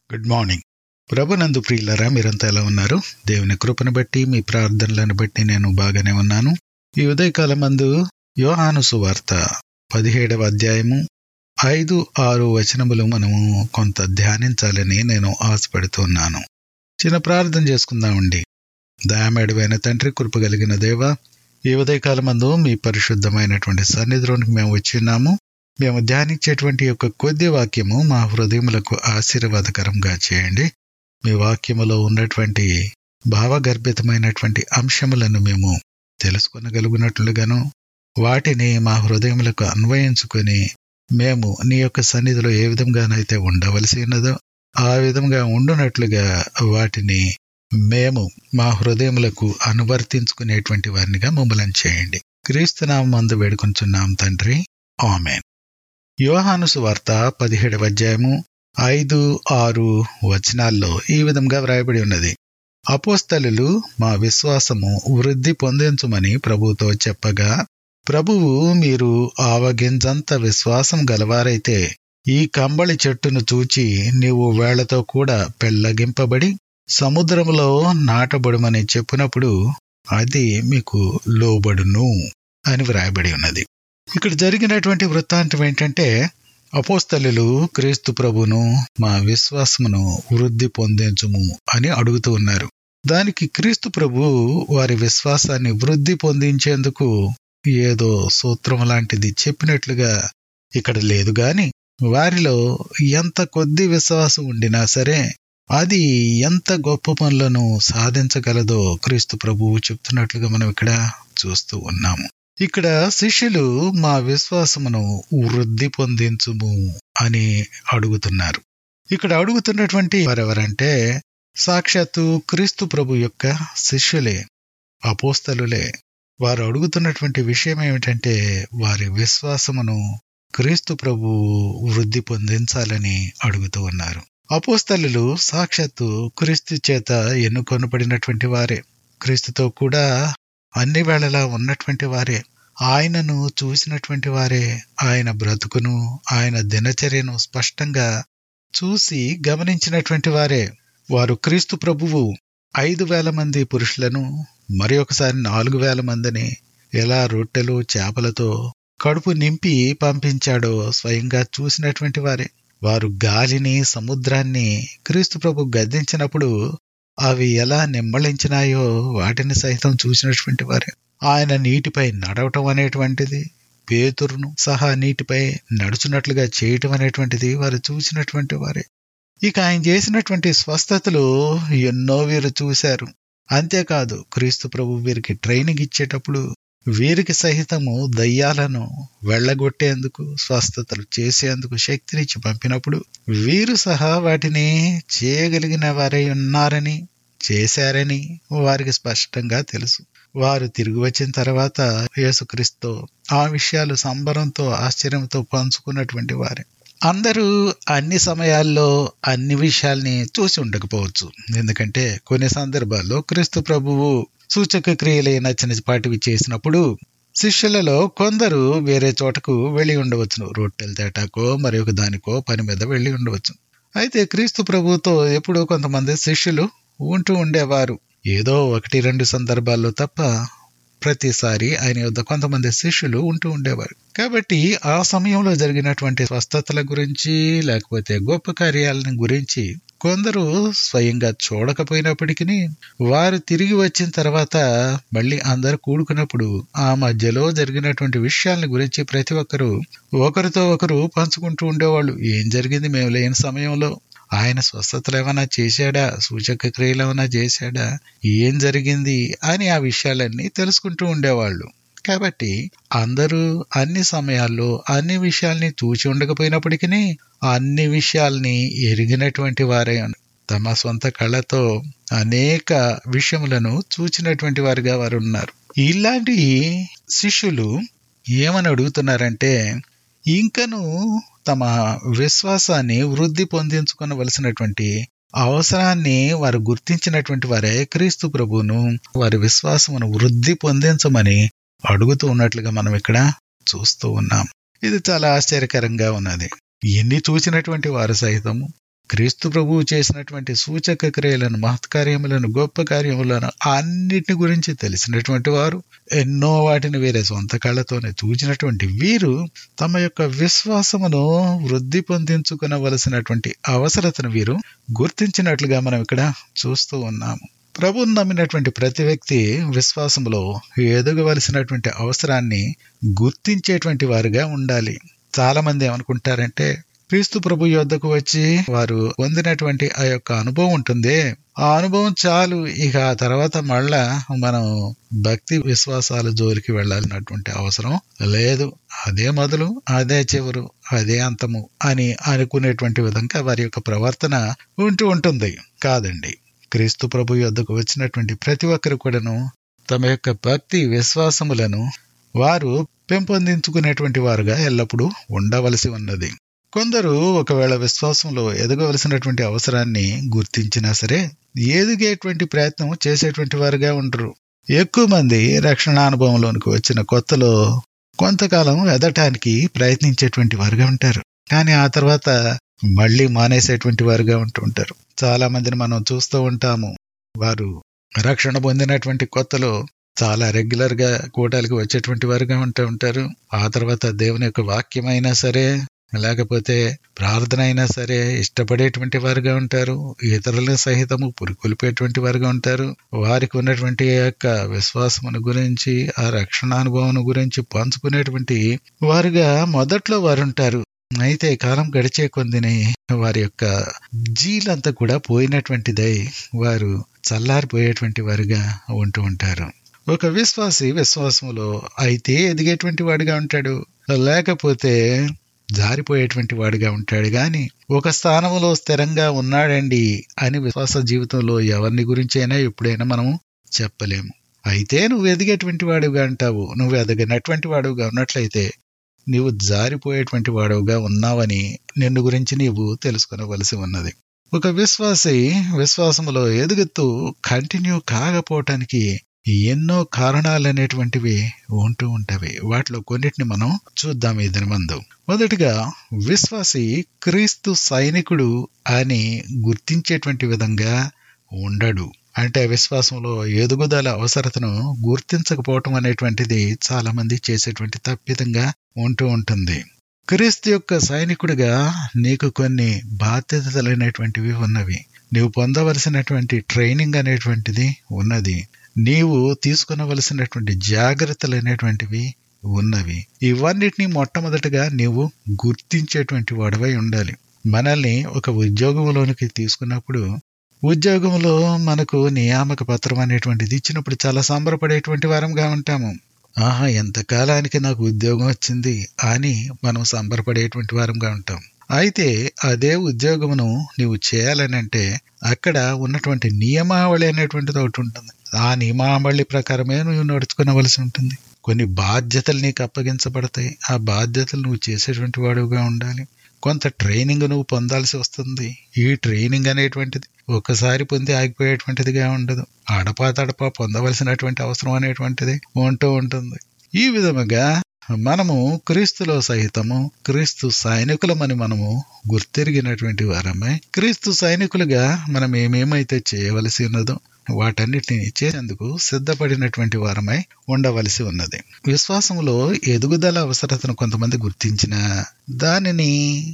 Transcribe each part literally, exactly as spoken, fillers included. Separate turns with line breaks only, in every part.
Good morning. ప్రభునందు ప్రియులారా, మీరంతా ఎలా ఉన్నారు? దేవుని కృపను బట్టి, మీ ప్రార్థనలను బట్టి నేను బాగానే ఉన్నాను. ఈ ఉదయకాలం మందు యోహాను సువార్త పదిహేడవ అధ్యాయము ఐదు ఆరు వచనములు మనము కొంత ధ్యానించాలని నేను ఆశపడుతున్నాను. చిన్న ప్రార్థన చేసుకుందామండి. దయామేడవైన తండ్రి, కృప కలిగిన దేవ, ఈ ఉదయకాలం మందు మీ పరిశుద్ధమైనటువంటి సన్నిధిలోనికి మేము వచ్చిన్నాము. మేము ధ్యానించేటువంటి యొక్క కొద్ది వాక్యము మా హృదయములకు ఆశీర్వాదకరంగా చేయండి. మీ వాక్యములో ఉన్నటువంటి భావగర్భితమైనటువంటి అంశములను మేము తెలుసుకొనగలుగునట్లుగాను, వాటిని మా హృదయములకు అన్వయించుకొని మేము నీ యొక్క సన్నిధిలో ఏ విధంగానైతే ఉండవలసి ఉన్నదో ఆ విధంగా ఉండునట్లుగా వాటిని మేము మా హృదయములకు అనువర్తించుకునేటువంటి వారినిగా మమ్మల్ని చేయండి. క్రీస్తునామందు వేడుకొంచున్నాం తండ్రి, ఆమేన్. యోహాను సువార్త పదిహేడవ అధ్యాయము ఐదు ఆరు వచనాల్లో ఈ విధంగా వ్రాయబడి ఉన్నది. అపోస్తలులు మా విశ్వాసము వృద్ధి పొందించుమని ప్రభువుతో చెప్పగా, ప్రభువు, మీరు ఆవగింజంత విశ్వాసం గలవారైతే ఈ కంబళి చెట్టును చూచి నీవు వేళ్లతో కూడా పెళ్లగింపబడి సముద్రములో నాటబడుమని చెప్పినప్పుడు అది మీకు లోబడును అని వ్రాయబడి ఉన్నది. ఇక్కడ జరిగినటువంటి వృత్తాంతం ఏంటంటే, అపోస్తలులు క్రీస్తు ప్రభును మా విశ్వాసమును వృద్ధి పొందించుము అని అడుగుతూ ఉన్నారు. దానికి క్రీస్తు ప్రభు వారి విశ్వాసాన్ని వృద్ధి పొందించేందుకు ఏదో సూత్రం లాంటిది చెప్పినట్లుగా ఇక్కడ లేదు గాని, వారిలో ఎంత కొద్ది విశ్వాసం ఉండినా సరే అది ఎంత గొప్ప పనులను సాధించగలదో క్రీస్తు ప్రభువు చెప్తున్నట్లుగా మనం ఇక్కడ చూస్తూ ఉన్నాము. ఇక్కడ శిష్యులు మా విశ్వాసమును వృద్ధి పొందించుము అని అడుగుతున్నారు. ఇక్కడ అడుగుతున్నటువంటి వారెవరంటే సాక్షాత్తు క్రీస్తు ప్రభు యొక్క శిష్యులే, అపోస్తలులే. వారు అడుగుతున్నటువంటి విషయం ఏమిటంటే వారి విశ్వాసమును క్రీస్తు ప్రభు వృద్ధి పొందించాలని అడుగుతూ ఉన్నారు. అపోస్తలులు సాక్షాత్తు క్రీస్తు చేత ఎన్నుకొనబడినటువంటి వారే, క్రీస్తుతో కూడా అన్ని వేళలా ఉన్నటువంటి వారే, ఆయనను చూసినటువంటి వారే, ఆయన బ్రతుకును ఆయన దినచర్యను స్పష్టంగా చూసి గమనించినటువంటి వారే. వారు క్రీస్తు ప్రభువు ఐదు వేల మంది పురుషులను మరి ఒకసారి నాలుగు వేల మందిని ఎలా రొట్టెలు చేపలతో కడుపు నింపి పంపించాడో స్వయంగా చూసినటువంటి వారే. వారు గాలిని సముద్రాన్ని క్రీస్తు ప్రభు గద్దించినప్పుడు అవి ఎలా నిమ్మళించినాయో వాటిని సైతం చూసినటువంటి వారే. ఆయన నీటిపై నడవటం అనేటువంటిది, పేతురును సహా నీటిపై నడుచున్నట్లుగా చేయటం అనేటువంటిది వారు చూసినటువంటి వారే. ఇక ఆయన చేసినటువంటి స్వస్థతలు ఎన్నో వీరు చూశారు. అంతేకాదు, క్రీస్తు ప్రభు వీరికి ట్రైనింగ్ ఇచ్చేటప్పుడు వీరికి సహితము దయ్యాలను వెళ్ళగొట్టేందుకు, స్వస్థతలు చేసేందుకు శక్తినిచ్చి పంపినప్పుడు వీరు సహా వాటిని చేయగలిగిన వారై ఉన్నారని, చేశారని వారికి స్పష్టంగా తెలుసు. వారు తిరిగి వచ్చిన తర్వాత యేసుక్రీస్తుతో ఆ విషయాలు సంబరంతో ఆశ్చర్యంతో పంచుకున్నటువంటి వారే. అందరూ అన్ని సమయాల్లో అన్ని విషయాల్ని చూసి ఉండకపోవచ్చు. ఎందుకంటే కొన్ని సందర్భాల్లో క్రీస్తు ప్రభువు సూచక క్రియలైన చిన్నపాటివి చేసినప్పుడు శిష్యులలో కొందరు వేరే చోటకు వెళ్ళి ఉండవచ్చును. రొట్టెలు తేటాకో మరి ఒక దానికో పని మీద వెళ్ళి ఉండవచ్చు. అయితే క్రీస్తు ప్రభువుతో ఎప్పుడో కొంతమంది శిష్యులు ఉంటూ ఉండేవారు. ఏదో ఒకటి రెండు సందర్భాల్లో తప్ప ప్రతిసారి ఆయన యొద్ద కొంతమంది శిష్యులు ఉంటూ ఉండేవారు. కాబట్టి ఆ సమయంలో జరిగినటువంటి స్వస్థతల గురించి లేకపోతే గొప్ప కార్యాలను గురించి కొందరు స్వయంగా చూడకపోయినప్పటికీ వారు తిరిగి వచ్చిన తర్వాత మళ్ళీ అందరు కూడుకున్నప్పుడు ఆ మధ్యలో జరిగినటువంటి విషయాల గురించి ప్రతి ఒక్కరు ఒకరితో ఒకరు పంచుకుంటూ ఉండేవాళ్ళు. ఏం జరిగింది మేము లేని సమయంలో? ఆయన స్వస్థతలు ఏమైనా చేశాడా? సూచక క్రియలు ఏమైనా చేశాడా? ఏం జరిగింది అని ఆ విషయాలన్నీ తెలుసుకుంటూ ఉండేవాళ్ళు. కాబట్టి అందరూ అన్ని సమయాల్లో అన్ని విషయాల్ని చూచి ఉండకపోయినప్పటికీ అన్ని విషయాల్ని ఎరిగినటువంటి వారే, తమ సొంత కళ్ళతో అనేక విషయములను చూచినటువంటి వారుగా వారు ఉన్నారు. ఇలాంటి శిష్యులు ఏమని అడుగుతున్నారంటే, ఇంకను తమ విశ్వాసాన్ని వృద్ధి పొందించుకొనవలసినటువంటి అవసరాన్ని వారు గుర్తించినటువంటి వారే క్రీస్తు ప్రభువును వారి విశ్వాసమును వృద్ధి పొందించమని అడుగుతూ ఉన్నట్లుగా మనం ఇక్కడ చూస్తూ ఉన్నాం. ఇది చాలా ఆశ్చర్యకరంగా ఉన్నది. ఎన్ని చూసినటువంటి వారు సైతము క్రీస్తు ప్రభువు చేసినటువంటి సూచక క్రియలను, మహత్కార్యములను, గొప్ప కార్యములను అన్నిటిని గురించి తెలిసినటువంటి వారు, ఎన్నో వాటిని వీరే సొంత కళ్ళతోనే చూచినటువంటి వీరు తమ యొక్క విశ్వాసమును వృద్ధి పొందించుకునవలసినటువంటి అవసరతను వీరు గుర్తించినట్లుగా మనం ఇక్కడ చూస్తూ ఉన్నాము. ప్రభువును నమ్మినటువంటి ప్రతి వ్యక్తి విశ్వాసములో ఎదగవలసినటువంటి అవసరాన్ని గుర్తించేటువంటి వారుగా ఉండాలి. చాలా మంది ఏమనుకుంటారంటే, క్రీస్తు ప్రభు యొద్దకు వచ్చి వారు పొందినటువంటి ఆ యొక్క అనుభవం ఉంటుంది, ఆ అనుభవం చాలు, ఇక ఆ తర్వాత మళ్ళా మనం భక్తి విశ్వాసాల జోలికి వెళ్ళాల్సినటువంటి అవసరం లేదు, అదే మొదలు, అదే చివరు, అదే అంతము అని అనుకునేటువంటి విధంగా వారి యొక్క ప్రవర్తన ఉంటూ ఉంటుంది. కాదండి, క్రీస్తు ప్రభు యొద్దకు వచ్చినటువంటి ప్రతి ఒక్కరు కూడాను తమ యొక్క భక్తి విశ్వాసములను వారు పెంపొందించుకునేటువంటి వారుగా ఎల్లప్పుడూ ఉండవలసి ఉన్నది. కొందరు ఒకవేళ విశ్వాసంలో ఎదగవలసినటువంటి అవసరాన్ని గుర్తించినా సరే ఎదిగేటువంటి ప్రయత్నం చేసేటువంటి వారుగా ఉండరు. ఎక్కువ మంది రక్షణ అనుభవంలోనికి వచ్చిన కొత్తలో కొంతకాలం ఎదటానికి ప్రయత్నించేటువంటి వారుగా ఉంటారు, కానీ ఆ తర్వాత మళ్లీ మానేసేటువంటి వారుగా ఉంటూ ఉంటారు. చాలా మందిని మనం చూస్తూ ఉంటాము, వారు రక్షణ పొందినటువంటి కొత్తలో చాలా రెగ్యులర్ గా కూటాలకు వచ్చేటువంటి వారుగా ఉంటూ ఉంటారు. ఆ తర్వాత దేవుని యొక్క వాక్యమైనా సరే, లేకపోతే ప్రార్థన అయినా సరే ఇష్టపడేటువంటి వారుగా ఉంటారు. ఇతరుల సహితము పురికొల్పేటువంటి వారుగా ఉంటారు. వారికి ఉన్నటువంటి యొక్క విశ్వాసమును గురించి, ఆ రక్షణ అనుభవం గురించి పంచుకునేటువంటి వారుగా మొదట్లో వారు ఉంటారు. అయితే కాలం గడిచే కొద్దిని వారి యొక్క జీలంతా కూడా పోయినటువంటిదై వారు చల్లారిపోయేటువంటి వారుగా ఉంటూ ఉంటారు. ఒక విశ్వాసి విశ్వాసములో అయితే ఎదిగేటువంటి వాడిగా ఉంటాడు, లేకపోతే జారిపోయేటువంటి వాడిగా ఉంటాడు. గాని ఒక స్థానంలో స్థిరంగా ఉన్నాడండి అని విశ్వాస జీవితంలో ఎవరిని గురించి అయినా ఎప్పుడైనా మనము చెప్పలేము. అయితే నువ్వు ఎదిగేటువంటి వాడుగా అంటావు, నువ్వు ఎదగనటువంటి వాడుగా ఉన్నట్లయితే నీవు జారిపోయేటువంటి వాడుగా ఉన్నావని నిన్ను గురించి నీవు తెలుసుకొనవలసి ఉన్నది. ఒక విశ్వాసి విశ్వాసములో ఎదుగుతూ కంటిన్యూ కాకపోవటానికి ఎన్నో కారణాలు అనేటువంటివి ఉంటూ ఉంటవి. వాటిలో కొన్నిటిని మనం చూద్దాం ఈ దినమందు. మొదటిగా, విశ్వాసి క్రీస్తు సైనికుడు అని గుర్తించేటువంటి విధంగా ఉండడు. అంటే విశ్వాసంలో ఎదుగుదల అవసరతను గుర్తించకపోవటం అనేటువంటిది చాలా మంది చేసేటువంటి తప్పిదంగా ఉంటూ ఉంటుంది. క్రీస్తు యొక్క సైనికుడిగా నీకు కొన్ని బాధ్యతలు అనేటువంటివి ఉన్నవి. నీవు పొందవలసినటువంటి ట్రైనింగ్ అనేటువంటిది ఉన్నది. నీవు తీసుకునవలసినటువంటి జాగ్రత్తలు అనేటువంటివి ఉన్నవి. ఇవన్నిటినీ మొట్టమొదటిగా నీవు గుర్తించేటువంటి వాడివై ఉండాలి. మనల్ని ఒక ఉద్యోగంలోనికి తీసుకున్నప్పుడు, ఉద్యోగంలో మనకు నియామక పత్రం అనేటువంటిది ఇచ్చినప్పుడు చాలా సంబరపడేటువంటి వారంగా ఉంటాము. ఆహా, ఎంతకాలానికి నాకు ఉద్యోగం వచ్చింది అని మనం సంబరపడేటువంటి వారంగా ఉంటాం. అయితే అదే ఉద్యోగమును నీవు చేయాలని అంటే అక్కడ ఉన్నటువంటి నియమావళి అనేటువంటిది ఒకటి ఉంటుంది. ఆ నియమావళి ప్రకారమే నువ్వు నడుచుకునవలసి ఉంటుంది. కొన్ని బాధ్యతలు నీకు అప్పగించబడతాయి. ఆ బాధ్యతలు నువ్వు చేసేటువంటి వాడుగా ఉండాలి. కొంత ట్రైనింగ్ నువ్వు పొందాల్సి వస్తుంది. ఈ ట్రైనింగ్ అనేటువంటిది ఒకసారి పొంది ఆగిపోయేటువంటిదిగా ఉండదు. అడపా తడపా పొందవలసినటువంటి అవసరం అనేటువంటిది ఉంటూ ఉంటుంది. ఈ విధముగా మనము క్రీస్తులో సహితము క్రీస్తు సైనికులమని మనము గుర్తెరిగినటువంటి వారమై, క్రీస్తు సైనికులుగా మనం ఏమేమైతే చేయవలసి ఉన్నదో వాటన్నిటిని చేసేందుకు సిద్ధపడినటువంటి వారమై ఉండవలసి ఉన్నది. విశ్వాసంలో ఎదుగుదల అవసరతను కొంతమంది గుర్తించిన దానిని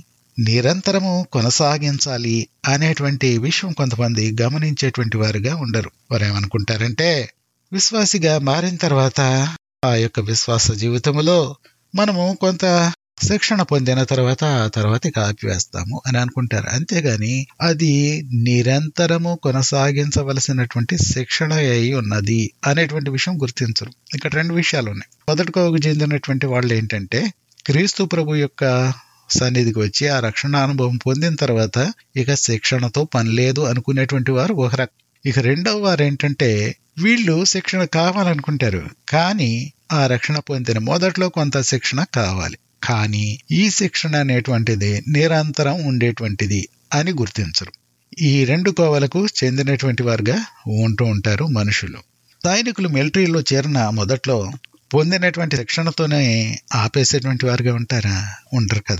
నిరంతరము కొనసాగించాలి అనేటువంటి విషయం కొంతమంది గమనించేటువంటి వారుగా ఉండరు. వారు ఏమనుకుంటారంటే, విశ్వాసిగా మారిన తర్వాత ఆ యొక్క విశ్వాస జీవితంలో మనము కొంత శిక్షణ పొందిన తర్వాత ఆ తర్వాత ఇక ఆపివేస్తాము అని అనుకుంటారు. అంతేగాని అది నిరంతరము కొనసాగించవలసినటువంటి శిక్షణ అయి ఉన్నది అనేటువంటి విషయం గుర్తించరు. ఇక్కడ రెండు విషయాలు ఉన్నాయి. మొదటికోకు చెందినటువంటి వాళ్ళు ఏంటంటే, క్రీస్తు ప్రభు యొక్క సన్నిధికి వచ్చి ఆ రక్షణ అనుభవం పొందిన తర్వాత ఇక శిక్షణతో పని లేదు అనుకునేటువంటి వారు ఒక రకం. ఇక రెండవ వారు ఏంటంటే, వీళ్ళు శిక్షణ కావాలనుకుంటారు, కానీ ఆ రక్షణ పొందిన మొదట్లో కొంత శిక్షణ కావాలి, కానీ ఈ శిక్షణ అనేటువంటిది నిరంతరం ఉండేటువంటిది అని గుర్తించరు. ఈ రెండు కోవలకు చెందినటువంటి వారుగా ఉంటూ ఉంటారు మనుషులు. సైనికులు మిలిటరీలో చేరిన మొదట్లో పొందినటువంటి శిక్షణతోనే ఆపేసేటువంటి వారుగా ఉంటారా? ఉండరు కదా.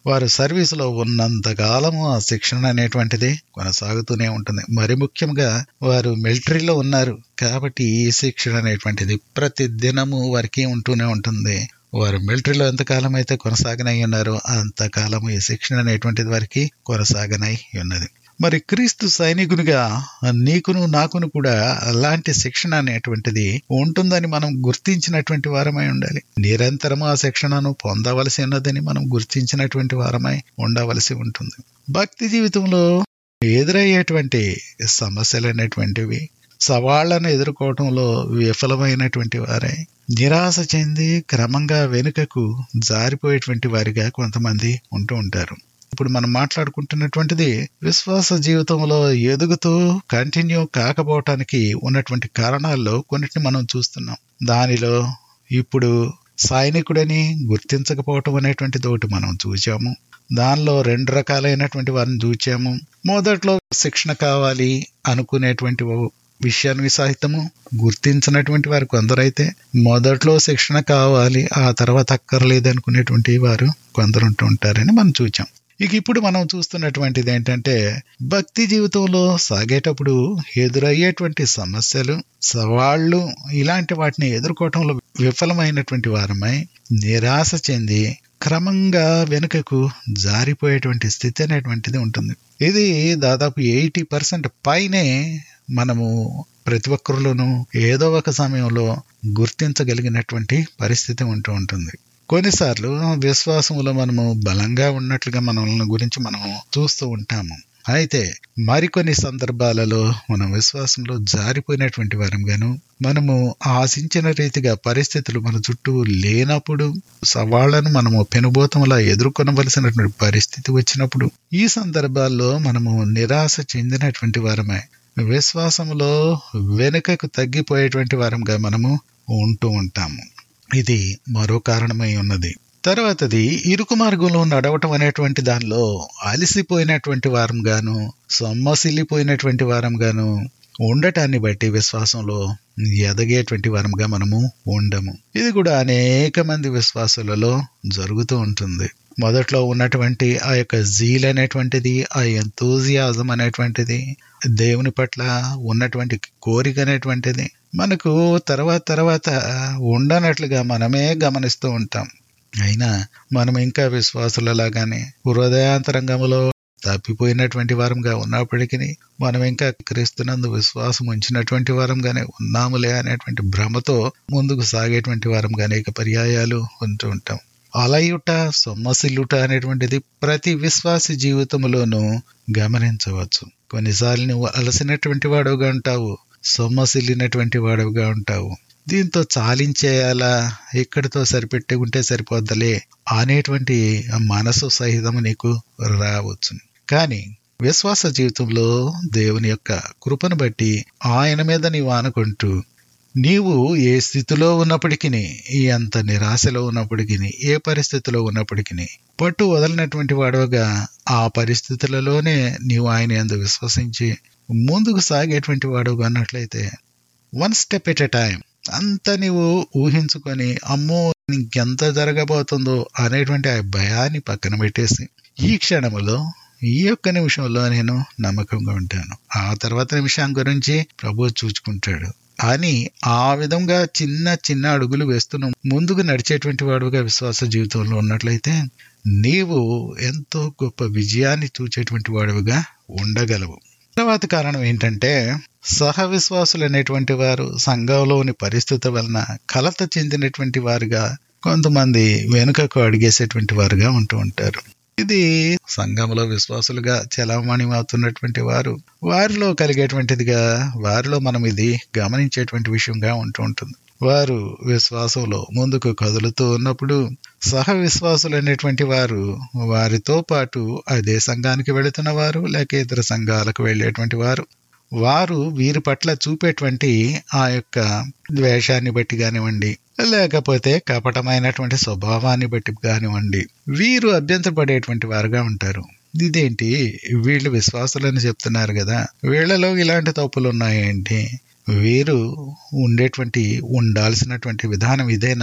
వారు సర్వీసులో ఉన్నంత కాలము ఆ శిక్షణ అనేటువంటిది కొనసాగుతూనే ఉంటుంది. మరి ముఖ్యంగా వారు మిలిటరీలో ఉన్నారు కాబట్టి ఈ శిక్షణ అనేటువంటిది ప్రతి దినము వారికి ఉంటూనే ఉంటుంది. వారు మిలిటరీలో ఎంతకాలం అయితే కొనసాగనై ఉన్నారో అంతకాలము ఈ శిక్షణ అనేటువంటిది వారికి కొనసాగనై ఉన్నది. మరి క్రీస్తు సైనికునిగా నీకును నాకును కూడా అలాంటి శిక్షణ అనేటువంటిది ఉంటుందని మనం గుర్తించినటువంటి వారమై ఉండాలి. నిరంతరము ఆ శిక్షణను పొందవలసి ఉన్నదని మనం గుర్తించినటువంటి వారమై ఉండవలసి ఉంటుంది. భక్తి జీవితంలో ఎదురయ్యేటువంటి సమస్యలు అనేటువంటివి, సవాళ్లను ఎదుర్కోవటంలో విఫలమైనటువంటి వారై నిరాశ చెంది క్రమంగా వెనుకకు జారిపోయేటువంటి వారిగా కొంతమంది ఉంటూ ఉంటారు. ఇప్పుడు మనం మాట్లాడుకుంటున్నటువంటిది విశ్వాస జీవితంలో ఎదుగుతూ కంటిన్యూ కాకపోవటానికి ఉన్నటువంటి కారణాల్లో కొన్నిటిని మనం చూస్తున్నాం. దానిలో ఇప్పుడు సైనికుడని గుర్తించకపోవటం అనేటువంటిది ఒకటి మనం చూసాము. దానిలో రెండు రకాలైనటువంటి వారిని చూచాము. మొదట్లో శిక్షణ కావాలి అనుకునేటువంటి విషయాన్ని సహితము గుర్తించినటువంటి వారు కొందరైతే మొదట్లో శిక్షణ కావాలి ఆ తర్వాత అక్కర్లేదు అనుకునేటువంటి వారు కొందరు ఉంటూ ఉంటారని మనం చూచాం. ఇక ఇప్పుడు మనం చూస్తున్నటువంటిది ఏంటంటే భక్తి జీవితంలో సాగేటప్పుడు ఎదురయ్యేటువంటి సమస్యలు, సవాళ్లు ఇలాంటి వాటిని ఎదుర్కోవటంలో విఫలమైనటువంటి వారమై నిరాశ చెంది క్రమంగా వెనుకకు జారిపోయేటువంటి స్థితి అనేటువంటిది ఉంటుంది. ఇది దాదాపు ఎయిటీ పర్సెంట్ పైనే మనము ప్రతి ఒక్కరిలోనూ ఏదో ఒక సమయంలో గుర్తించగలిగినటువంటి పరిస్థితి ఉంటూ ఉంటుంది. కొన్నిసార్లు విశ్వాసంలో మనము బలంగా ఉన్నట్లుగా మనల్ని గురించి మనము చూస్తూ ఉంటాము. అయితే మరికొన్ని సందర్భాలలో మనం విశ్వాసంలో జారిపోయినటువంటి వారంగాను, మనము ఆశించిన రీతిగా పరిస్థితులు మన చుట్టూ లేనప్పుడు, సవాళ్లను మనము పెనుబోతంలా ఎదుర్కొనవలసినటువంటి పరిస్థితి వచ్చినప్పుడు, ఈ సందర్భాల్లో మనము నిరాశ చెందినటువంటి వారమే విశ్వాసంలో వెనుకకు తగ్గిపోయేటువంటి వారంగా మనము ఉంటూ ఉంటాము. ఇది మరో కారణమై ఉన్నది. తర్వాతది ఇరుకు మార్గంలో నడవటం అనేటువంటి దానిలో అలసిపోయినటువంటి వారం గాను, సొమ్మసిల్లిపోయినటువంటి వారం గాను ఉండటాన్ని బట్టి విశ్వాసంలో ఎదగేటువంటి వారంగా మనము ఉండము. ఇది కూడా అనేక మంది విశ్వాసులలో జరుగుతూ ఉంటుంది. మొదట్లో ఉన్నటువంటి ఆ యొక్క జీల్ అనేటువంటిది, ఆ ఎంతూజియాజం అనేటువంటిది, దేవుని పట్ల ఉన్నటువంటి కోరిక అనేటువంటిది మనకు తర్వాత తర్వాత ఉండనట్లుగా మనమే గమనిస్తూ ఉంటాం. అయినా మనం ఇంకా విశ్వాసులలాగానే హృదయాంతరంగంలో తప్పిపోయినటువంటి వారంగా ఉన్నప్పటికీ మనం ఇంకా క్రీస్తునందు విశ్వాసం ఉంచినటువంటి వారంగానే ఉన్నాములే అనేటువంటి భ్రమతో ముందుకు సాగేటువంటి వారంగా అనేక పర్యాయాలు ఉంటూ ఉంటాం. అలయుట, సొమ్మసిల్లుట అనేటువంటిది ప్రతి విశ్వాసి జీవితంలోనూ గమనించవచ్చు. కొన్నిసార్లు నువ్వు అలసినటువంటి వాడుగా ఉంటావు, సొమ్మసిల్లినటువంటి వాడుగా ఉంటావు. దీంతో చాలించేయాలా, ఇక్కడితో సరిపెట్టి ఉంటే సరిపోద్దలే అనేటువంటి మనసు సహితము నీకు రావచ్చు. కానీ విశ్వాస జీవితంలో దేవుని యొక్క కృపను బట్టి ఆయన మీద నీవు ఆనుకుంటూ, నీవు ఏ స్థితిలో ఉన్నప్పటికీ, ఎంత నిరాశలో ఉన్నప్పటికీ, ఏ పరిస్థితిలో ఉన్నప్పటికీ పట్టు వదలనటువంటి వాడుగా ఆ పరిస్థితులలోనే నీవు ఆయన యందు విశ్వసించి ముందుకు సాగేటువంటి వాడుగా అన్నట్లయితే one step at a time అంతా నీవు ఊహించుకొని అమ్మో ఇంకెంత జరగబోతుందో అనేటువంటి ఆ భయాన్ని పక్కన పెట్టేసి ఈ క్షణంలో ఈ యొక్క నిమిషంలో నేను నమ్మకంగా ఉంటాను, ఆ తర్వాత నిమిషం గురించి ప్రభు చూచుకుంటాడు అని ఆ విధంగా చిన్న చిన్న అడుగులు వేస్తున్న ముందుకు నడిచేటువంటి వాడుగా విశ్వాస జీవితంలో ఉన్నట్లయితే నీవు ఎంతో గొప్ప విజయాన్ని చూచేటువంటి వాడుగా ఉండగలవు. తర్వాత కారణం ఏంటంటే సహ విశ్వాసులు అనేటువంటి వారు సంఘంలోని పరిస్థితి వలన కలత చెందినటువంటి వారుగా కొంతమంది వెనుకకు అడిగేసేటువంటి వారుగా ఉంటూ ఉంటారు. ఇది సంఘంలో విశ్వాసులుగా చలామణి అవుతున్నటువంటి వారు వారిలో కలిగేటువంటిదిగా, వారిలో మనం ఇది గమనించేటువంటి విషయంగా ఉంటూ ఉంటుంది. వారు విశ్వాసంలో ముందుకు కదులుతూ ఉన్నప్పుడు సహ విశ్వాసులు అనేటువంటి వారు వారితో పాటు అదే సంఘానికి వెళుతున్న వారు లేక ఇతర సంఘాలకు వెళ్ళేటువంటి వారు వారు వీరి పట్ల చూపేటువంటి ఆ యొక్క ద్వేషాన్ని బట్టి కానివ్వండి, లేకపోతే కపటమైనటువంటి స్వభావాన్ని బట్టి కానివ్వండి, వీరు అభ్యంతరపడేటువంటి వారుగా ఉంటారు. ఇదేంటి, వీళ్ళు విశ్వాసులని చెప్తున్నారు కదా, వీళ్ళలో ఇలాంటి తప్పులు ఉన్నాయేంటి, వీరు ఉండేటువంటి ఉండాల్సినటువంటి విధానం ఇదేనా,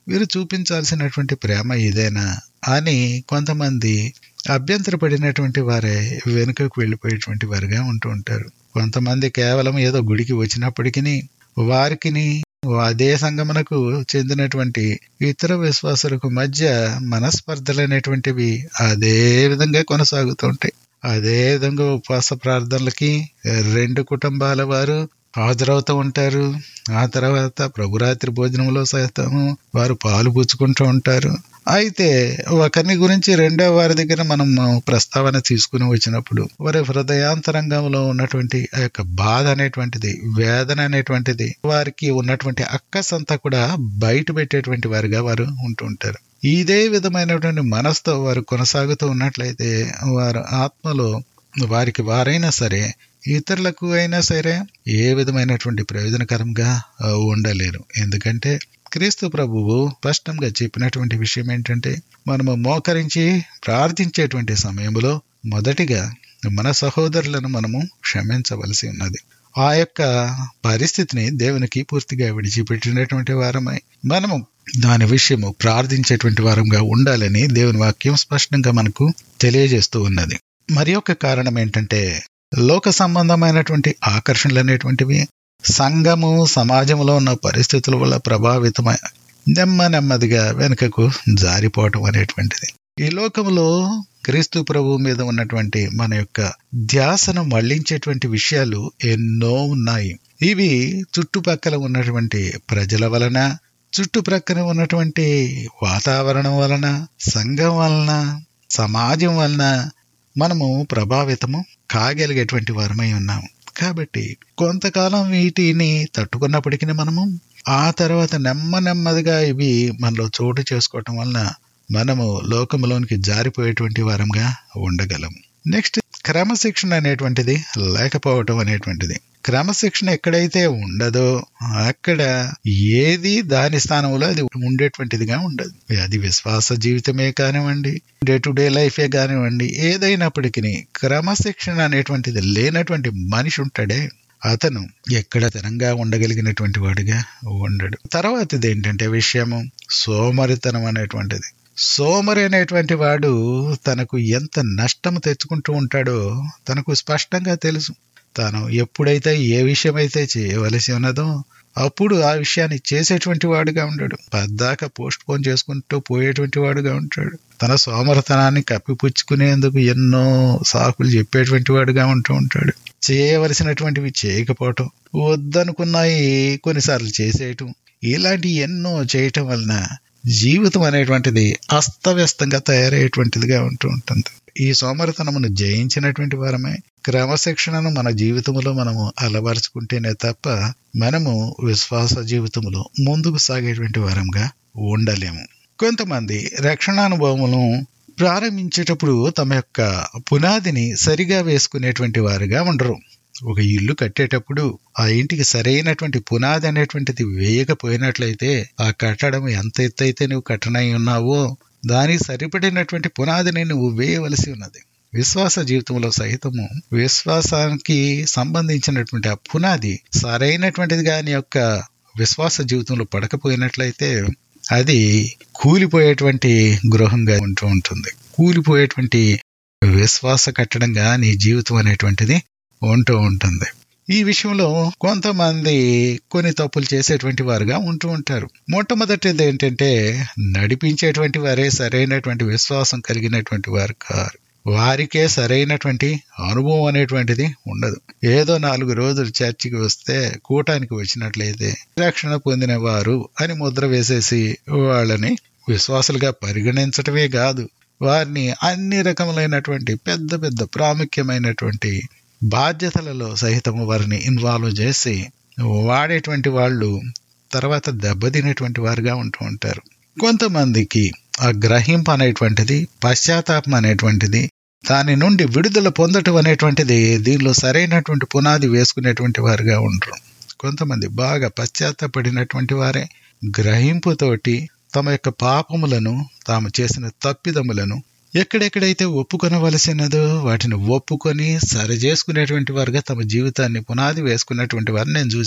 వీరు చూపించాల్సినటువంటి ప్రేమ ఇదేనా అని కొంతమంది అభ్యంతరపడినటువంటి వారే వెనుకకు వెళ్ళిపోయేటువంటి వారుగా ఉంటూ ఉంటారు. కొంతమంది కేవలం ఏదో గుడికి వచ్చినప్పటికీ వారికిని అదే సంగమునకు చెందినటువంటి ఇతర విశ్వాసులకు మధ్య మనస్పర్ధలు అనేటువంటివి అదే విధంగా కొనసాగుతూ ఉంటాయి. అదే విధంగా ఉపవాస ప్రార్థనలకి రెండు కుటుంబాల వారు హాజరవుతూ ఉంటారు. ఆ తర్వాత ప్రభురాత్రి భోజనంలో సైతము వారు పాలు పుచ్చుకుంటూ ఉంటారు. అయితే ఒకరిని గురించి రెండో వారి దగ్గర మనం ప్రస్తావన తీసుకుని వచ్చినప్పుడు వారి హృదయాంతరంగంలో ఉన్నటువంటి ఆ యొక్క బాధ అనేటువంటిది, వేదన అనేటువంటిది, వారికి ఉన్నటువంటి అక్కసంతా కూడా బయట పెట్టేటువంటి వారిగా వారు ఉంటూ ఉంటారు. ఇదే విధమైనటువంటి మనసుతో వారు కొనసాగుతూ ఉన్నట్లయితే వారు ఆత్మలో వారికి వారైనా సరే ఇతరులకు అయినా సరే ఏ విధమైనటువంటి ప్రయోజనకరంగా ఉండలేరు. ఎందుకంటే క్రీస్తు ప్రభువు స్పష్టంగా చెప్పినటువంటి విషయం ఏంటంటే, మనము మోకరించి ప్రార్థించేటువంటి సమయంలో మొదటిగా మన సహోదరులను మనము క్షమించవలసి ఉన్నది. ఆ యొక్క పరిస్థితిని దేవునికి పూర్తిగా విడిచిపెట్టినటువంటి వారమై మనము దాని విషయము ప్రార్థించేటువంటి వారంగా ఉండాలని దేవుని వాక్యం స్పష్టంగా మనకు తెలియజేస్తూ ఉన్నది. మరి ఒక కారణం ఏంటంటే, లోక సంబంధమైనటువంటి ఆకర్షణలు అనేటువంటివి సంఘము సమాజంలో ఉన్న పరిస్థితుల వల్ల ప్రభావితమై నెమ్మ నెమ్మదిగా వెనుకకు జారిపోవటం అనేటువంటిది. ఈ లోకంలో క్రీస్తు ప్రభువు మీద ఉన్నటువంటి మన యొక్క ధ్యాసను మళ్లించేటువంటి విషయాలు ఎన్నో ఉన్నాయి. ఇవి చుట్టుపక్కల ఉన్నటువంటి ప్రజల వలన, చుట్టుప్రక్కన ఉన్నటువంటి వాతావరణం వలన, సంఘం వలన, సమాజం వలన మనము ప్రభావితము కాగలిగేటువంటి వారమై ఉన్నాము. కాబట్టి కొంతకాలం వీటిని తట్టుకున్నప్పటికీ మనము ఆ తర్వాత నెమ్మ నెమ్మదిగా ఇవి మనలో చోటు చేసుకోవటం వలన మనము లోకంలోనికి జారిపోయేటువంటి వారంగా ఉండగలము. నెక్స్ట్, క్రమశిక్షణ అనేటువంటిది లేకపోవటం అనేటువంటిది. క్రమశిక్షణ ఎక్కడైతే ఉండదో అక్కడ ఏది దాని స్థానంలో అది ఉండేటువంటిదిగా ఉండదు. అది విశ్వాస జీవితమే కానివ్వండి, డే టు డే లైఫే కానివ్వండి, ఏదైనప్పటికీ క్రమశిక్షణ అనేటువంటిది లేనటువంటి మనిషి ఉంటాడే అతను ఎక్కడ స్థిరంగా ఉండగలిగినటువంటి వాడిగా ఉండడు. తర్వాతది ఏంటంటే విషయము సోమరితనం అనేటువంటిది. సోమరి అనేటువంటి వాడు తనకు ఎంత నష్టం తెచ్చుకుంటూ ఉంటాడో తనకు స్పష్టంగా తెలుసు. తాను ఎప్పుడైతే ఏ విషయం అయితే చేయవలసి ఉన్నదో అప్పుడు ఆ విషయాన్ని చేసేటువంటి వాడుగా ఉండడు. పద్దాక పోస్ట్ పోన్ చేసుకుంటూ పోయేటువంటి వాడుగా ఉంటాడు. తన సోమరతనాన్ని కప్పిపుచ్చుకునేందుకు ఎన్నో సాకులు చెప్పేటువంటి వాడుగా ఉంటూ ఉంటాడు. చేయవలసినటువంటివి చేయకపోవటం, వద్దనుకున్నాయి కొన్నిసార్లు చేసేయటం, ఇలాంటి ఎన్నో చేయటం వలన జీవితం అనేటువంటిది అస్తవ్యస్తంగా తయారయ్యేటువంటిదిగా ఉంటూ ఉంటుంది. ఈ సోమరితనమును జయించినటువంటి వారమే క్రమశిక్షణను మన జీవితంలో మనము అలవరుచుకుంటేనే తప్ప మనము విశ్వాస జీవితంలో ముందుకు సాగేటువంటి వారంగా ఉండలేము. కొంతమంది రక్షణానుభవమును ప్రారంభించేటప్పుడు తమ యొక్క పునాదిని సరిగా వేసుకునేటువంటి వారుగా ఉండరు. ఒక ఇల్లు కట్టేటప్పుడు ఆ ఇంటికి సరైనటువంటి పునాది అనేటువంటిది వేయకపోయినట్లయితే ఆ కట్టడం ఎంత ఎత్తైతే నువ్వు కట్టనై ఉన్నావో దానికి సరిపడినటువంటి పునాదిని నువ్వు వేయవలసి ఉన్నది. విశ్వాస జీవితంలో సహితము విశ్వాసానికి సంబంధించినటువంటి ఆ పునాది సరైనటువంటిదిగా నీ యొక్క విశ్వాస జీవితంలో పడకపోయినట్లయితే అది కూలిపోయేటువంటి గృహంగా ఉంటూ ఉంటుంది. కూలిపోయేటువంటి విశ్వాస కట్టడంగా నీ జీవితం అనేటువంటిది ఉంటూ ఉంటుంది. ఈ విషయంలో కొంతమంది కొన్ని తప్పులు చేసేటువంటి వారుగా ఉంటూ ఉంటారు. మొట్టమొదటిది ఏంటంటే, నడిపించేటువంటి వారే సరైనటువంటి విశ్వాసం కలిగినటువంటి వారు కారు. వారికే సరైనటువంటి అనుభవం అనేటువంటిది ఉండదు. ఏదో నాలుగు రోజులు చర్చికి వస్తే కూటానికి వచ్చినట్లయితే రక్షణ పొందిన వారు అని ముద్ర వేసేసి వాళ్ళని విశ్వాసులుగా పరిగణించటమే కాదు, వారిని అన్ని రకములైనటువంటి పెద్ద పెద్ద ప్రాముఖ్యమైనటువంటి బాధ్యతలలో సహితము వారిని ఇన్వాల్వ్ చేసి వాడేటువంటి వాళ్ళు తర్వాత దెబ్బతినేటువంటి వారుగా ఉంటూ ఉంటారు. కొంతమందికి ఆ గ్రహింపు అనేటువంటిది, పశ్చాత్తాపం అనేటువంటిది, దాని నుండి విడుదల పొందటం అనేటువంటిది దీనిలో సరైనటువంటి పునాది వేసుకునేటువంటి వారుగా ఉండరు. కొంతమంది బాగా పశ్చాత్తాపడినటువంటి వారే గ్రహింపుతోటి తమ యొక్క పాపములను, తాము చేసిన తప్పిదములను ఎక్కడెక్కడైతే ఒప్పుకొనవలసినదో వాటిని ఒప్పుకొని సరి చేసుకునేటువంటి వారుగా తమ జీవితాన్ని పునాది వేసుకున్నటువంటి వారిని నేను చూశాను.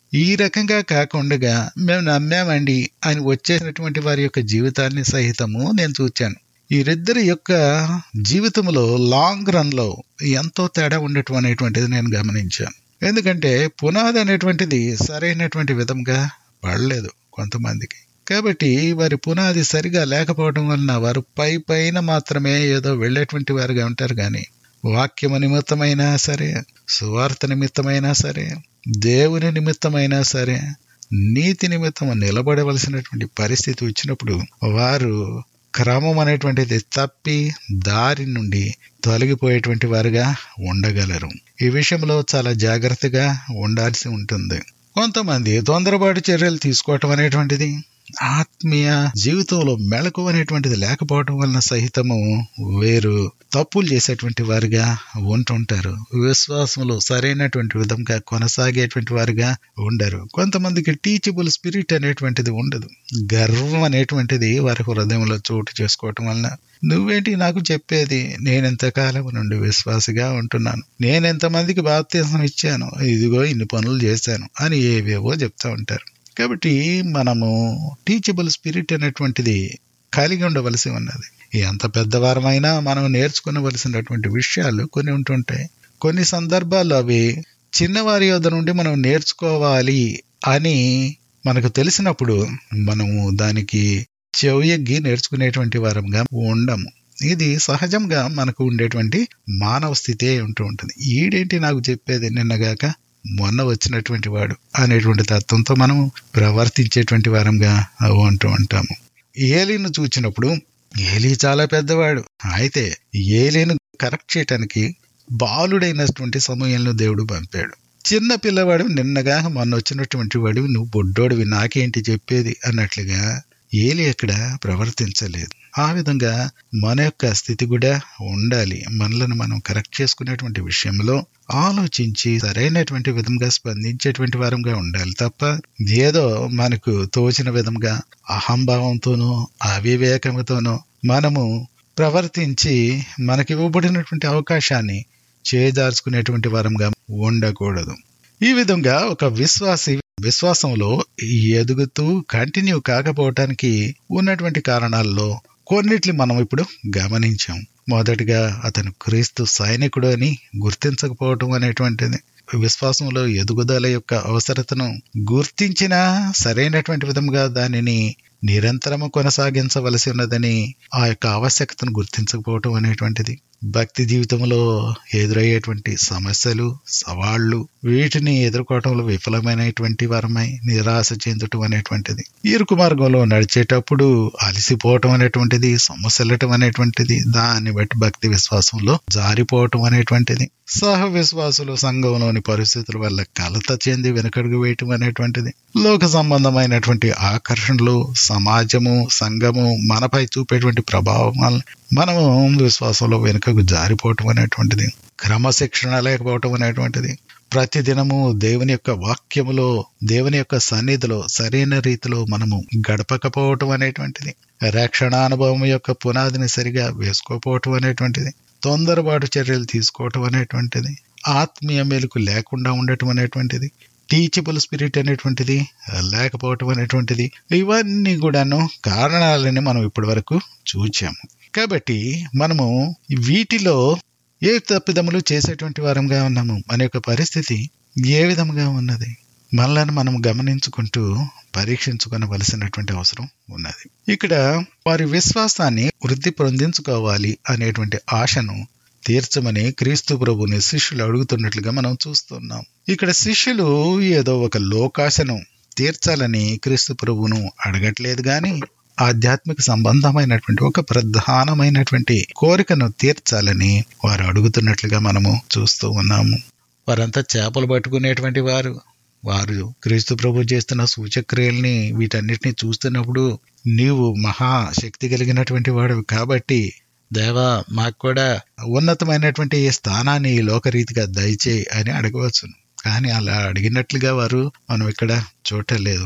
ఈ రకంగా కాకుండా మేము నమ్మామండి అని వచ్చేసినటువంటి వారి యొక్క జీవితాన్ని సహితము నేను చూచాను. వీరిద్దరి యొక్క జీవితంలో లాంగ్ రన్ లో ఎంతో తేడా ఉండటం అనేటువంటిది నేను గమనించాను. ఎందుకంటే పునాది అనేటువంటిది సరైనటువంటి విధంగా పడలేదు కొంతమందికి. కాబట్టి వారి పునాది సరిగా లేకపోవడం వలన వారు పై పైన మాత్రమే ఏదో వెళ్ళేటువంటి వారుగా ఉంటారు. కానీ వాక్యము నిమిత్తమైనా సరే, సువార్త నిమిత్తమైనా సరే, దేవుని నిమిత్తమైనా సరే, నీతి నిమిత్తము నిలబడవలసినటువంటి పరిస్థితి వచ్చినప్పుడు వారు క్రమం అనేటువంటిది తప్పి దారి నుండి తొలగిపోయేటువంటి వారుగా ఉండగలరు. ఈ విషయంలో చాలా జాగ్రత్తగా ఉండాల్సి ఉంటుంది. కొంతమంది తొందరపాటు చర్యలు తీసుకోవటం అనేటువంటిది, ఆత్మీయ జీవితంలో మెళకు అనేటువంటిది లేకపోవటం వలన సహితము వేరు తప్పులు చేసేటువంటి వారుగా ఉంటుంటారు. విశ్వాసంలో సరైనటువంటి విధంగా కొనసాగేటువంటి వారుగా ఉండరు. కొంతమందికి టీచబుల్ స్పిరిట్ అనేటువంటిది ఉండదు. గర్వం అనేటువంటిది వారి హృదయంలో చోటు చేసుకోవటం వలన, నువ్వేంటి నాకు చెప్పేది, నేనెంతకాలం నుండి విశ్వాసిగా ఉంటున్నాను, నేనెంతమందికి బాప్తిసం ఇచ్చాను, ఇదిగో ఇన్ని పనులు చేశాను అని ఏవేవో చెప్తా ఉంటారు. కాబట్టి మనము టీచబుల్ స్పిరిట్ అనేటువంటిది కలిగి ఉండవలసి ఉన్నది. ఎంత పెద్దవారమైనా మనం నేర్చుకునవలసినటువంటి విషయాలు కొన్ని ఉంటుంటాయి. కొన్ని సందర్భాల్లో అవి చిన్నవారి యొద్ద నుండి మనం నేర్చుకోవాలి అని మనకు తెలిసినప్పుడు మనము దానికి చెవియగ్గి నేర్చుకునేటువంటి వారంగా ఉండము. ఇది సహజంగా మనకు ఉండేటువంటి మానవ స్థితే ఉంటూ ఉంటుంది. ఈడేంటి నాకు చెప్పేది, నిన్నగాక మొన్న వచ్చినటువంటి వాడు అనేటువంటి తత్వంతో మనం ప్రవర్తించేటువంటి వారంగా ఉంటూ ఉంటాము. ఏలీను చూచినప్పుడు ఏలీ చాలా పెద్దవాడు. అయితే ఏలీను కరెక్ట్ చేయటానికి బాలుడైనటువంటి సమూయేలును దేవుడు పంపాడు. చిన్న పిల్లవాడు, నిన్నగా మొన్న వచ్చినటువంటి వాడు, నువ్వు బొడ్డోడివి, నాకేంటి చెప్పేది అన్నట్లుగా ఏలీ అక్కడ ప్రవర్తించలేదు. ఆ విధంగా మన యొక్క స్థితి కూడా ఉండాలి. మనలను మనం కరెక్ట్ చేసుకునేటువంటి విషయంలో ఆలోచించి సరైనటువంటి విధంగా స్పందించేటువంటి వారంగా ఉండాలి తప్ప ఏదో మనకు తోచిన విధంగా అహంభావంతోనో అవివేకంతోనో మనము ప్రవర్తించి మనకి ఇవ్వబడినటువంటి అవకాశాన్ని చేజార్చుకునేటువంటి వారంగా ఉండకూడదు. ఈ విధంగా ఒక విశ్వాసి విశ్వాసంలో ఎదుగుతూ కంటిన్యూ కాకపోవటానికి ఉన్నటువంటి కారణాల్లో కొన్నిటిని మనం ఇప్పుడు గమనించాం. మొదటిగా అతను క్రీస్తు సైనికుడు అని గుర్తించకపోవటం అనేటువంటిది. విశ్వాసంలో ఎదుగుదల యొక్క అవసరతను గుర్తించినా సరైనటువంటి విధంగా దానిని నిరంతరము కొనసాగించవలసి ఉన్నదని ఆ యొక్క ఆవశ్యకతను గుర్తించకపోవటం అనేటువంటిది. భక్తి జీవితంలో ఎదురయ్యేటువంటి సమస్యలు, సవాళ్లు, వీటిని ఎదుర్కోవటంలో విఫలమైనటువంటి వారమై నిరాశ చెందటం అనేటువంటిది. ఇరుకు మార్గంలో నడిచేటప్పుడు అలసిపోవటం అనేటువంటిది, సమస్యలటం అనేటువంటిది, దాన్ని బట్టి భక్తి విశ్వాసంలో జారిపోవటం అనేటువంటిది. సహ విశ్వాసులు సంఘంలోని పరిస్థితుల వల్ల కలత చెంది వెనుకడుగు వేయటం అనేటువంటిది. లోక సంబంధమైనటువంటి ఆకర్షణలు, సమాజము, సంఘము మనపై చూపేటువంటి ప్రభావం మనము విశ్వాసంలో వెనుకకు జారిపోవటం అనేటువంటిది. క్రమశిక్షణ లేకపోవటం అనేటువంటిది. ప్రతిదినము దేవుని యొక్క వాక్యములో, దేవుని యొక్క సన్నిధిలో సరైన రీతిలో మనము గడపకపోవటం అనేటువంటిది. రక్షణానుభవం యొక్క పునాదిని సరిగా వేసుకోపోవటం అనేటువంటిది. తొందరపాటు చర్యలు తీసుకోవటం అనేటువంటిది. ఆత్మీయ మేలుకు లేకుండా ఉండటం అనేటువంటిది. టీచబుల్ స్పిరిట్ అనేటువంటిది లేకపోవటం అనేటువంటిది. ఇవన్నీ కూడాను కారణాలని మనం ఇప్పటి వరకు చూచాము. కాబట్టి మనము వీటిలో ఏ తప్పిదములు చేసేటువంటి వారంగా ఉన్నాము, మన యొక్క పరిస్థితి ఏ విధంగా ఉన్నది, మనలను మనం గమనించుకుంటూ పరీక్షించుకోవలసినటువంటి అవసరం ఉన్నది. ఇక్కడ వారి విశ్వాసాన్ని వృద్ధి పొందించుకోవాలి అనేటువంటి ఆశను తీర్చమని క్రీస్తు ప్రభుని శిష్యులు అడుగుతున్నట్లుగా మనం చూస్తున్నాం. ఇక్కడ శిష్యులు ఏదో ఒక లోకాశను తీర్చాలని క్రీస్తు ప్రభువును అడగట్లేదు, గాని ఆధ్యాత్మిక సంబంధమైనటువంటి ఒక ప్రధానమైనటువంటి కోరికను తీర్చాలని వారు అడుగుతున్నట్లుగా మనము చూస్తూ ఉన్నాము. వారంతా చేపలు పట్టుకునేటువంటి వారు. వారు క్రీస్తు ప్రభు చేస్తున్న సూచక్రియల్ని, వీటన్నిటిని చూస్తున్నప్పుడు, నీవు మహాశక్తి కలిగినటువంటి వాడు కాబట్టి దేవా మాకు కూడా ఉన్నతమైనటువంటి స్థానాన్ని లోకరీతిగా దయచేయి అని అడగవచ్చును. కానీ అలా అడిగినట్లుగా వారు మనం ఇక్కడ చూడలేదు.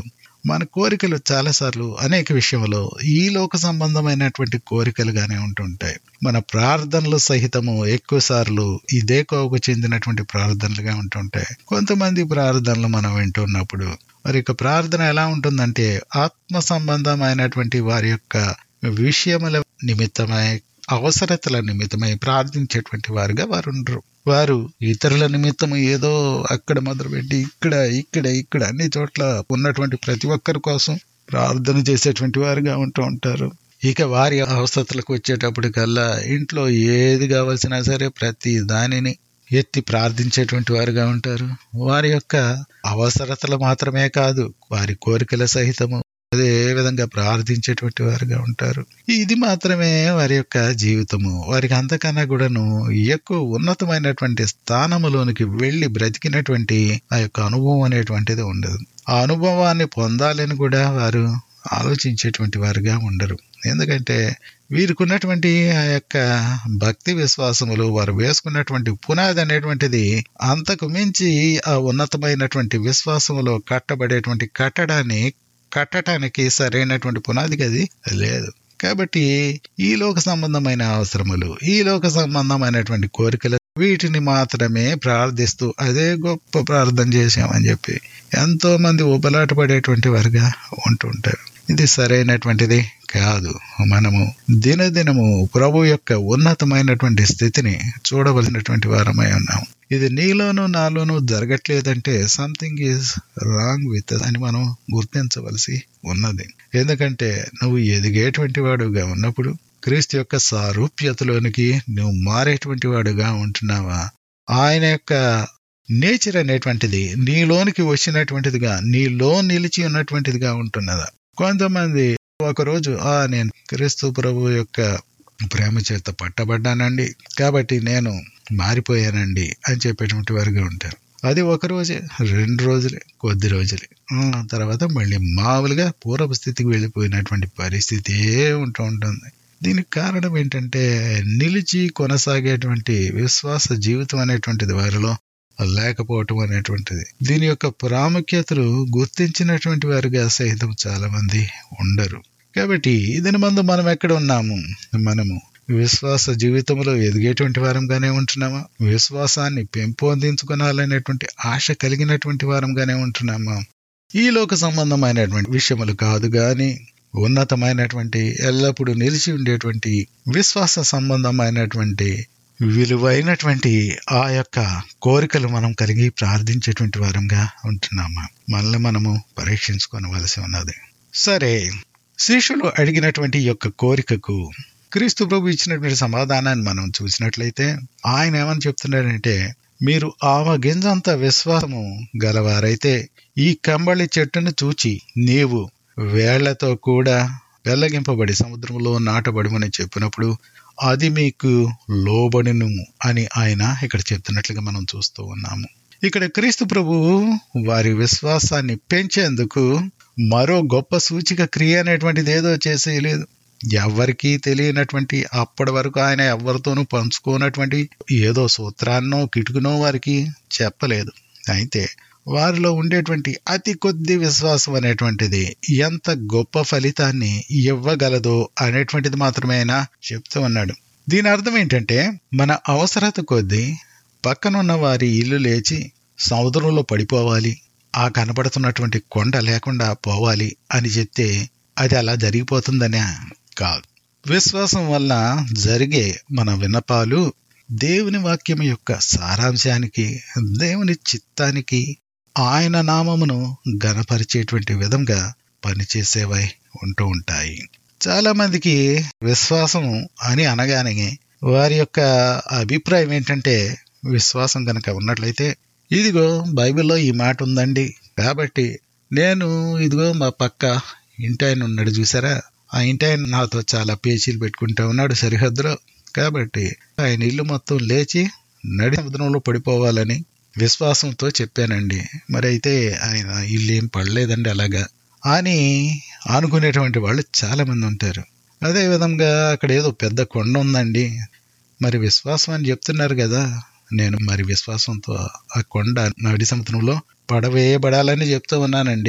మన కోరికలు చాలాసార్లు అనేక విషయంలో ఈ లోక సంబంధమైనటువంటి కోరికలుగానే ఉంటుంటాయి. మన ప్రార్థనలు సహితము ఎక్కువ సార్లు ఇదే కోవకు చెందినటువంటి ప్రార్థనలుగా ఉంటుంటాయి. కొంతమంది ప్రార్థనలు మనం వింటున్నప్పుడు వారి యొక్క ప్రార్థన ఎలా ఉంటుందంటే ఆత్మ సంబంధమైనటువంటి వారి యొక్క విషయముల నిమిత్తమై, అవసరతల నిమిత్తమై ప్రార్థించేటువంటి వారుగా వారు ఉండరు. వారు ఇతరుల నిమిత్తము ఏదో అక్కడ మొదలుపెట్టి ఇక్కడ ఇక్కడ ఇక్కడ అన్ని చోట్ల ఉన్నటువంటి ప్రతి ఒక్కరి కోసం ప్రార్థన చేసేటువంటి వారుగా ఉంటూ ఉంటారు. ఇక వారి అవసరతలకు వచ్చేటప్పటికల్లా ఇంట్లో ఏది కావాల్సినా సరే ప్రతి దానిని ఎత్తి ప్రార్థించేటువంటి వారుగా ఉంటారు. వారి యొక్క అవసరతలు మాత్రమే కాదు, వారి కోరికల సహితము అదే విధంగా ప్రార్థించేటువంటి వారుగా ఉంటారు. ఇది మాత్రమే వారి యొక్క జీవితము. వారికి అంతకన్నా కూడాను ఎక్కువ ఉన్నతమైనటువంటి స్థానములోనికి వెళ్లి బ్రతికినటువంటి ఆ యొక్క అనుభవం అనేటువంటిది ఉండదు. ఆ అనుభవాన్ని పొందాలని కూడా వారు ఆలోచించేటువంటి వారుగా ఉండరు. ఎందుకంటే వీరికి ఉన్నటువంటి ఆ యొక్క భక్తి విశ్వాసములు, వారు వేసుకున్నటువంటి పునాది అనేటువంటిది అంతకు మించి ఆ ఉన్నతమైనటువంటి విశ్వాసములో కట్టబడేటువంటి కట్టడాన్ని కట్టడానికి సరైనటువంటి పునాది గది లేదు. కాబట్టి ఈ లోక సంబంధమైన అవసరములు, ఈ లోక సంబంధమైనటువంటి కోరికలు, వీటిని మాత్రమే ప్రార్థిస్తూ అదే గొప్ప ప్రార్థన చేశామని చెప్పి ఎంతో మంది ఉపలాట పడేటువంటి వారుగా ఉంటుంటారు. ఇది సరైనటువంటిది కాదు. మనము దినదినము ప్రభు యొక్క ఉన్నతమైనటువంటి స్థితిని చూడవలసినటువంటి వారమై ఉన్నాము. ఇది నీలోనూ నాలోనూ జరగట్లేదంటే సంథింగ్ ఈజ్ రాంగ్ విత్ అని మనం గుర్తించవలసి ఉన్నది. ఎందుకంటే నువ్వు ఎదిగేటువంటి వాడుగా ఉన్నప్పుడు క్రీస్తు యొక్క సారూప్యతలోనికి నువ్వు మారేటువంటి వాడుగా ఉంటున్నావా? ఆయన యొక్క నేచర్ అనేటువంటిది నీలోనికి వచ్చినటువంటిదిగా, నీలో నిలిచి ఉన్నటువంటిదిగా ఉంటున్నదా? కొంతమంది ఒకరోజు ఆ నేను క్రీస్తు ప్రభు యొక్క ప్రేమ చేత పట్టబడ్డానండి, కాబట్టి నేను మారిపోయానండి అని చెప్పేటువంటి వారుగా ఉంటారు. అది ఒక రోజే, రెండు రోజులే, కొద్ది రోజులే, తర్వాత మళ్ళీ మామూలుగా పూర్వపు స్థితికి వెళ్ళిపోయినటువంటి పరిస్థితి ఉంటూ ఉంటుంది. దీనికి కారణం ఏంటంటే నిలిచి కొనసాగేటువంటి విశ్వాస జీవితం అనేటువంటిది వారిలో లేకపోవటం అనేటువంటిది. దీని యొక్క ప్రాముఖ్యతలు గుర్తించినటువంటి వారుగా సహితం చాలా మంది ఉండరు. కాబట్టి దీని మందు మనం ఎక్కడ ఉన్నాము? మనము విశ్వాస జీవితంలో ఎదిగేటువంటి వారంగానే ఉంటున్నామా? విశ్వాసాన్ని పెంపొందించుకోవాలనేటువంటి ఆశ కలిగినటువంటి వారంగానే ఉంటున్నామా? ఈ లోక సంబంధమైనటువంటి విషయములు కాదు గాని ఉన్నతమైనటువంటి ఎల్లప్పుడూ నిలిచి ఉండేటువంటి విశ్వాస సంబంధమైనటువంటి విలువైనటువంటి ఆ యొక్క కోరికలు మనం కలిగి ప్రార్థించేటువంటి వారంగా ఉంటున్నామా? మనల్ని మనము పరీక్షించుకోవలసి ఉన్నది. సరే, శిష్యులు అడిగినటువంటి యొక్క కోరికకు క్రీస్తు ప్రభు ఇచ్చినటువంటి సమాధానాన్ని మనం చూసినట్లయితే ఆయన ఏమని చెప్తున్నాడంటే, మీరు ఆవ గింజంత విశ్వాసము గలవారైతే ఈ కంబళి చెట్టును చూచి నీవు వేళ్లతో కూడా వెల్లగింపబడి సముద్రంలో నాటబడుమని చెప్పినప్పుడు అది మీకు లోబడును అని ఆయన ఇక్కడ చెప్తున్నట్లుగా మనం చూస్తూ ఉన్నాము. ఇక్కడ క్రీస్తు ప్రభువు వారి విశ్వాసాన్ని పెంచేందుకు మరో గొప్ప సూచిక క్రియ అనేటువంటిది ఏదో చేసేయలేదు. ఎవరికీ తెలియనటువంటి, అప్పటి వరకు ఆయన ఎవరితోనూ పంచుకోనటువంటి ఏదో సూత్రాన్నో కిటుకునో వారికి చెప్పలేదు. అయితే వారిలో ఉండేటువంటి అతి కొద్ది విశ్వాసం అనేటువంటిది ఎంత గొప్ప ఫలితాన్ని ఇవ్వగలదో అనేటువంటిది మాత్రమే ఆయన చెప్తూ ఉన్నాడు. దీని అర్థం ఏంటంటే, మన అవసరత కొద్దీ పక్కనున్న వారి ఇల్లు లేచి సముద్రంలో పడిపోవాలి, ఆ కనపడుతున్నటువంటి కొండ లేకుండా పోవాలి అని చెప్తే అది అలా జరిగిపోతుందనే కాదు. విశ్వాసం వల్ల జరిగే మన విన్నపాలు దేవుని వాక్యం యొక్క సారాంశానికి, దేవుని చిత్తానికి, ఆయన నామమును ఘనపరిచేటువంటి విధంగా పనిచేసేవై ఉంటూ ఉంటాయి. చాలా మందికి విశ్వాసం అని అనగానే వారి యొక్క అభిప్రాయం ఏంటంటే, విశ్వాసం కనుక ఉన్నట్లయితే ఇదిగో బైబిల్లో ఈ మాట ఉందండి, కాబట్టి నేను ఇదిగో మా పక్క ఇంటి ఆయన ఉన్నాడు చూసారా, ఆ ఇంటి ఆయన నాతో చాలా పేచీలు పెట్టుకుంటూ ఉన్నాడు సరిహద్దులో, కాబట్టి ఆయన ఇల్లు మొత్తం లేచి నడి సముద్రంలో పడిపోవాలని విశ్వాసంతో చెప్పానండి, మరి అయితే ఆయన ఇల్లు ఏం పడలేదండి అలాగా అని అనుకునేటువంటి వాళ్ళు చాలా మంది ఉంటారు. అదేవిధంగా అక్కడ ఏదో పెద్ద కొండ ఉందండి, మరి విశ్వాసం అని చెప్తున్నారు కదా, నేను మరి విశ్వాసంతో ఆ కొండ నడి సముద్రంలో పడవేయబడాలని చెప్తూ ఉన్నానండి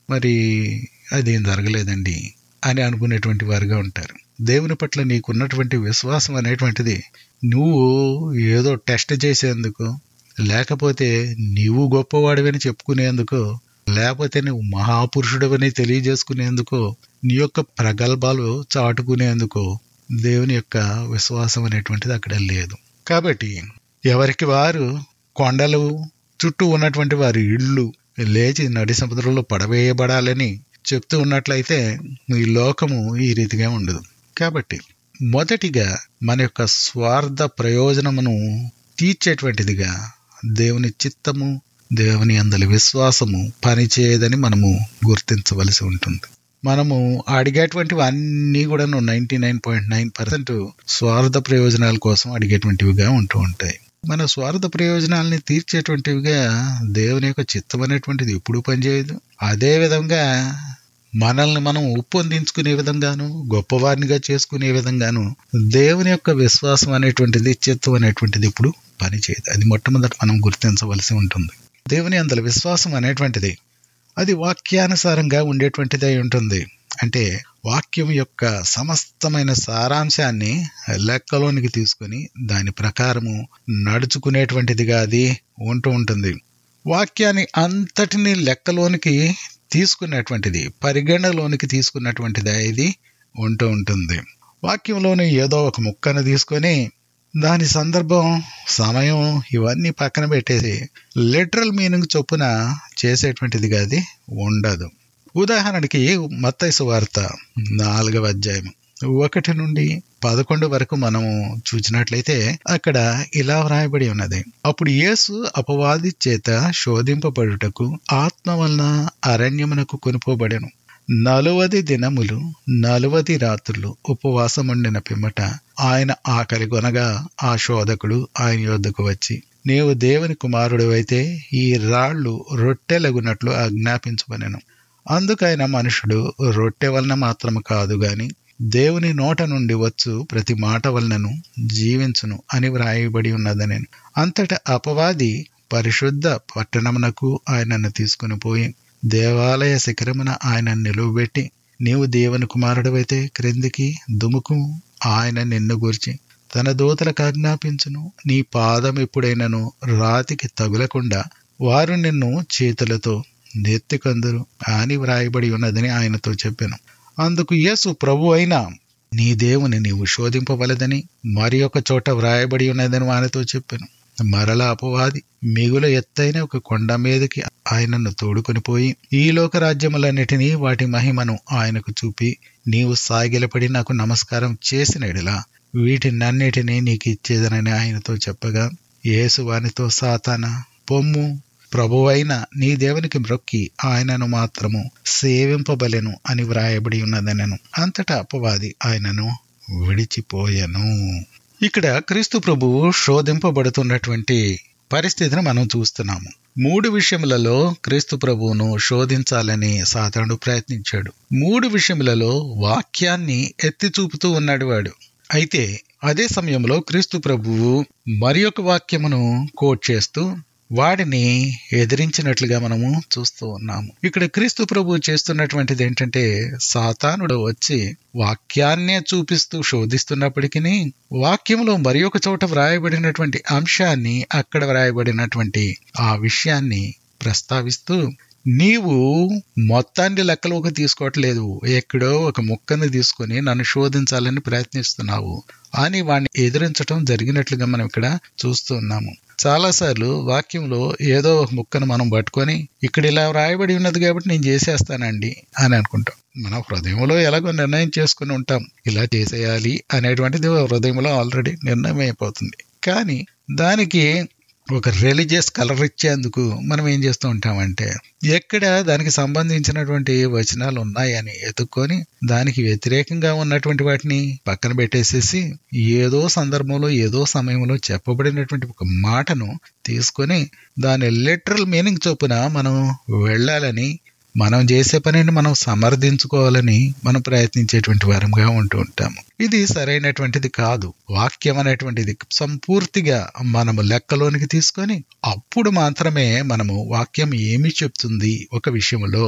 మరి అదేం జరగలేదండి అని అనుకునేటువంటి వారుగా ఉంటారు. దేవుని పట్ల నీకున్నటువంటి విశ్వాసం అనేటువంటిది నువ్వు ఏదో టెస్ట్ చేసేందుకు, లేకపోతే నీవు గొప్పవాడివని చెప్పుకునేందుకు, లేకపోతే నువ్వు మహాపురుషుడవని తెలియజేసుకునేందుకు, నీ యొక్క ప్రగల్భాలు చాటుకునేందుకు దేవుని యొక్క విశ్వాసం అనేటువంటిది అక్కడ లేదు. కాబట్టి ఎవరికి వారు కొండలు చుట్టూ ఉన్నటువంటి వారి ఇళ్ళు లేచి నడి సముద్రంలో పడవేయబడాలని చెప్తూ ఉన్నట్లయితే ఈ లోకము ఈ రీతిగా ఉండదు. కాబట్టి మొదటిగా మన యొక్క స్వార్థ ప్రయోజనమును తీర్చేటువంటిదిగా దేవుని చిత్తము, దేవుని అందలి విశ్వాసము పనిచేయదని మనము గుర్తించవలసి ఉంటుంది. మనము అడిగేటువంటివి అన్నీ కూడా ninety nine point nine percent స్వార్థ ప్రయోజనాల కోసం అడిగేటువంటివిగా ఉంటూ ఉంటాయి. మన స్వార్థ ప్రయోజనాలని తీర్చేటువంటివిగా దేవుని యొక్క చిత్తం అనేటువంటిది ఎప్పుడూ పనిచేయదు. అదే విధంగా మనల్ని మనం ఉప్పొందించుకునే విధంగాను, గొప్పవారినిగా చేసుకునే విధంగాను దేవుని యొక్క విశ్వాసం అనేటువంటిది, చిత్తం అనేటువంటిది ఎప్పుడు పనిచేయదు. అది మొట్టమొదటి మనం గుర్తించవలసి ఉంటుంది. దేవుని అందల విశ్వాసం అనేటువంటిది అది వాక్యానుసారంగా ఉండేటువంటిది అయి ఉంటుంది. అంటే వాక్యం యొక్క సమస్తమైన సారాంశాన్ని లెక్కలోనికి తీసుకుని దాని ప్రకారము నడుచుకునేటువంటిదిగా అది ఉంటూ ఉంటుంది. వాక్యాన్ని అంతటిని లెక్కలోనికి తీసుకున్నటువంటిది, పరిగణలోనికి తీసుకున్నటువంటిది ఇది ఉంటూ ఉంటుంది. వాక్యంలోని ఏదో ఒక ముక్కను తీసుకొని దాని సందర్భం, సమయం ఇవన్నీ పక్కన పెట్టేసి లిటరల్ మీనింగ్ చొప్పున చేసేటువంటిదిగా అది ఉండదు. ఉదాహరణకి మత్తయి సువార్త నాలుగవ అధ్యాయం ఒకటి నుండి పదకొండు వరకు మనము చూసినట్లయితే అక్కడ ఇలా వ్రాయబడి ఉన్నది. అప్పుడు యేసు అపవాది చేత శోధింపబడుటకు ఆత్మ వలన అరణ్యమునకు కొనుపోబడెను. నలువది దినములు నలువది రాత్రులు ఉపవాసముండిన పిమ్మట ఆయన ఆకలి కొనగా ఆ శోధకుడు ఆయన యొద్దకు వచ్చి, నీవు దేవుని కుమారుడు అయితే ఈ రాళ్లు రొట్టెలగునట్లు ఆజ్ఞాపించమనెను. అందుకైన మనుషుడు రొట్టె వలన మాత్రము కాదు గాని దేవుని నోట నుండి వచ్చు ప్రతి మాట వలనను జీవించును అని వ్రాయబడి ఉన్నదని. అంతటా అపవాది పరిశుద్ధ పట్టణమునకు ఆయనను తీసుకుని పోయి దేవాలయ శిఖరమున ఆయన నిలువబెట్టి, నీవు దేవుని కుమారుడవైతే క్రిందికి దుముకు, ఆయన నిన్ను గూర్చి తన దూతలకు ఆజ్ఞాపించును, నీ పాదం ఎప్పుడైనను రాతికి తగులకుండా వారు నిన్ను చేతులతో నెత్తికొందురు అని వ్రాయబడి ఉన్నదని ఆయనతో చెప్పాను. అందుకు యేసు, ప్రభు అయినా నీ దేవుని నీవు శోధింపవలదని మరి ఒక చోట వ్రాయబడి ఉన్నదని ఆయనతో చెప్పాను. మరలా అపవాది మిగుల ఎత్తైన ఒక కొండ మీదకి ఆయనను తోడుకొని పోయి ఈ లోక రాజ్యములన్నిటినీ వాటి మహిమను ఆయనకు చూపి, నీవు సాగిలపడి నాకు నమస్కారం చేసినడిలా వీటినన్నిటినీ నీకు ఇచ్చేదనని ఆయనతో చెప్పగా, యేసు వానితో, సాతానా పొమ్ము, ప్రభువైన నీ దేవునికి మ్రొక్కి ఆయనను మాత్రము సేవింపబలెను అని వ్రాయబడి ఉన్నదనెను. అంతటా అపవాది ఆయనను విడిచిపోయెను. ఇక్కడ క్రీస్తు ప్రభువు శోధింపబడుతున్నటువంటి పరిస్థితిని మనం చూస్తున్నాము. మూడు విషయములలో క్రీస్తు ప్రభువును శోధించాలని సాతానుడు ప్రయత్నించాడు. మూడు విషయములలో వాక్యాన్ని ఎత్తి చూపుతూ ఉన్నాడు వాడు. అయితే అదే సమయంలో క్రీస్తు ప్రభువు మరి ఒక వాక్యమును కోట్ చేస్తూ వాడిని ఎదిరించినట్లుగా మనము చూస్తూ ఉన్నాము. ఇక్కడ క్రీస్తు ప్రభు చేస్తున్నటువంటిది ఏంటంటే, సాతానుడు వచ్చి వాక్యాన్నే చూపిస్తూ శోధిస్తున్నప్పటికీ వాక్యంలో మరి ఒక చోట వ్రాయబడినటువంటి అంశాన్ని, అక్కడ వ్రాయబడినటువంటి ఆ విషయాన్ని ప్రస్తావిస్తూ, నీవు మొత్తాన్ని లెక్కలోకి తీసుకోవట్లేదు, ఎక్కడో ఒక ముక్కను తీసుకొని నన్ను శోధించాలని ప్రయత్నిస్తున్నావు అని వాడిని ఎదిరించడం జరిగినట్లుగా మనం ఇక్కడ చూస్తూ ఉన్నాము. చాలాసార్లు వాక్యంలో ఏదో ఒక ముక్కను మనం పట్టుకొని ఇక్కడ ఇలా వ్రాయబడి ఉన్నది కాబట్టి నేను చేసేస్తానండి అని అనుకుంటాం. మన హృదయంలో ఎలాగో నిర్ణయం చేసుకుని ఉంటాం, ఇలా చేసేయాలి అనేటువంటిది హృదయంలో ఆల్రెడీ నిర్ణయం అయిపోతుంది. కానీ దానికి ఒక రిలీజియస్ కలర్ ఇచ్చేందుకు మనం ఏం చేస్తూ ఉంటామంటే, ఎక్కడ దానికి సంబంధించినటువంటి వచనాలు ఉన్నాయని ఎత్తుక్కొని దానికి వ్యతిరేకంగా ఉన్నటువంటి వాటిని పక్కన పెట్టేసేసి ఏదో సందర్భంలో ఏదో సమయంలో చెప్పబడినటువంటి ఒక మాటను తీసుకొని దాని లిటరల్ మీనింగ్ చొప్పున మనం వెళ్ళాలని, మనం చేసే పనిని మనం సమర్థించుకోవాలని మనం ప్రయత్నించేటువంటి వారంగా ఉంటూ ఉంటాము. ఇది సరైనటువంటిది కాదు. వాక్యం అనేటువంటిది సంపూర్తిగా మనము లెక్కలోనికి తీసుకొని అప్పుడు మాత్రమే మనము వాక్యం ఏమి చెప్తుంది ఒక విషయంలో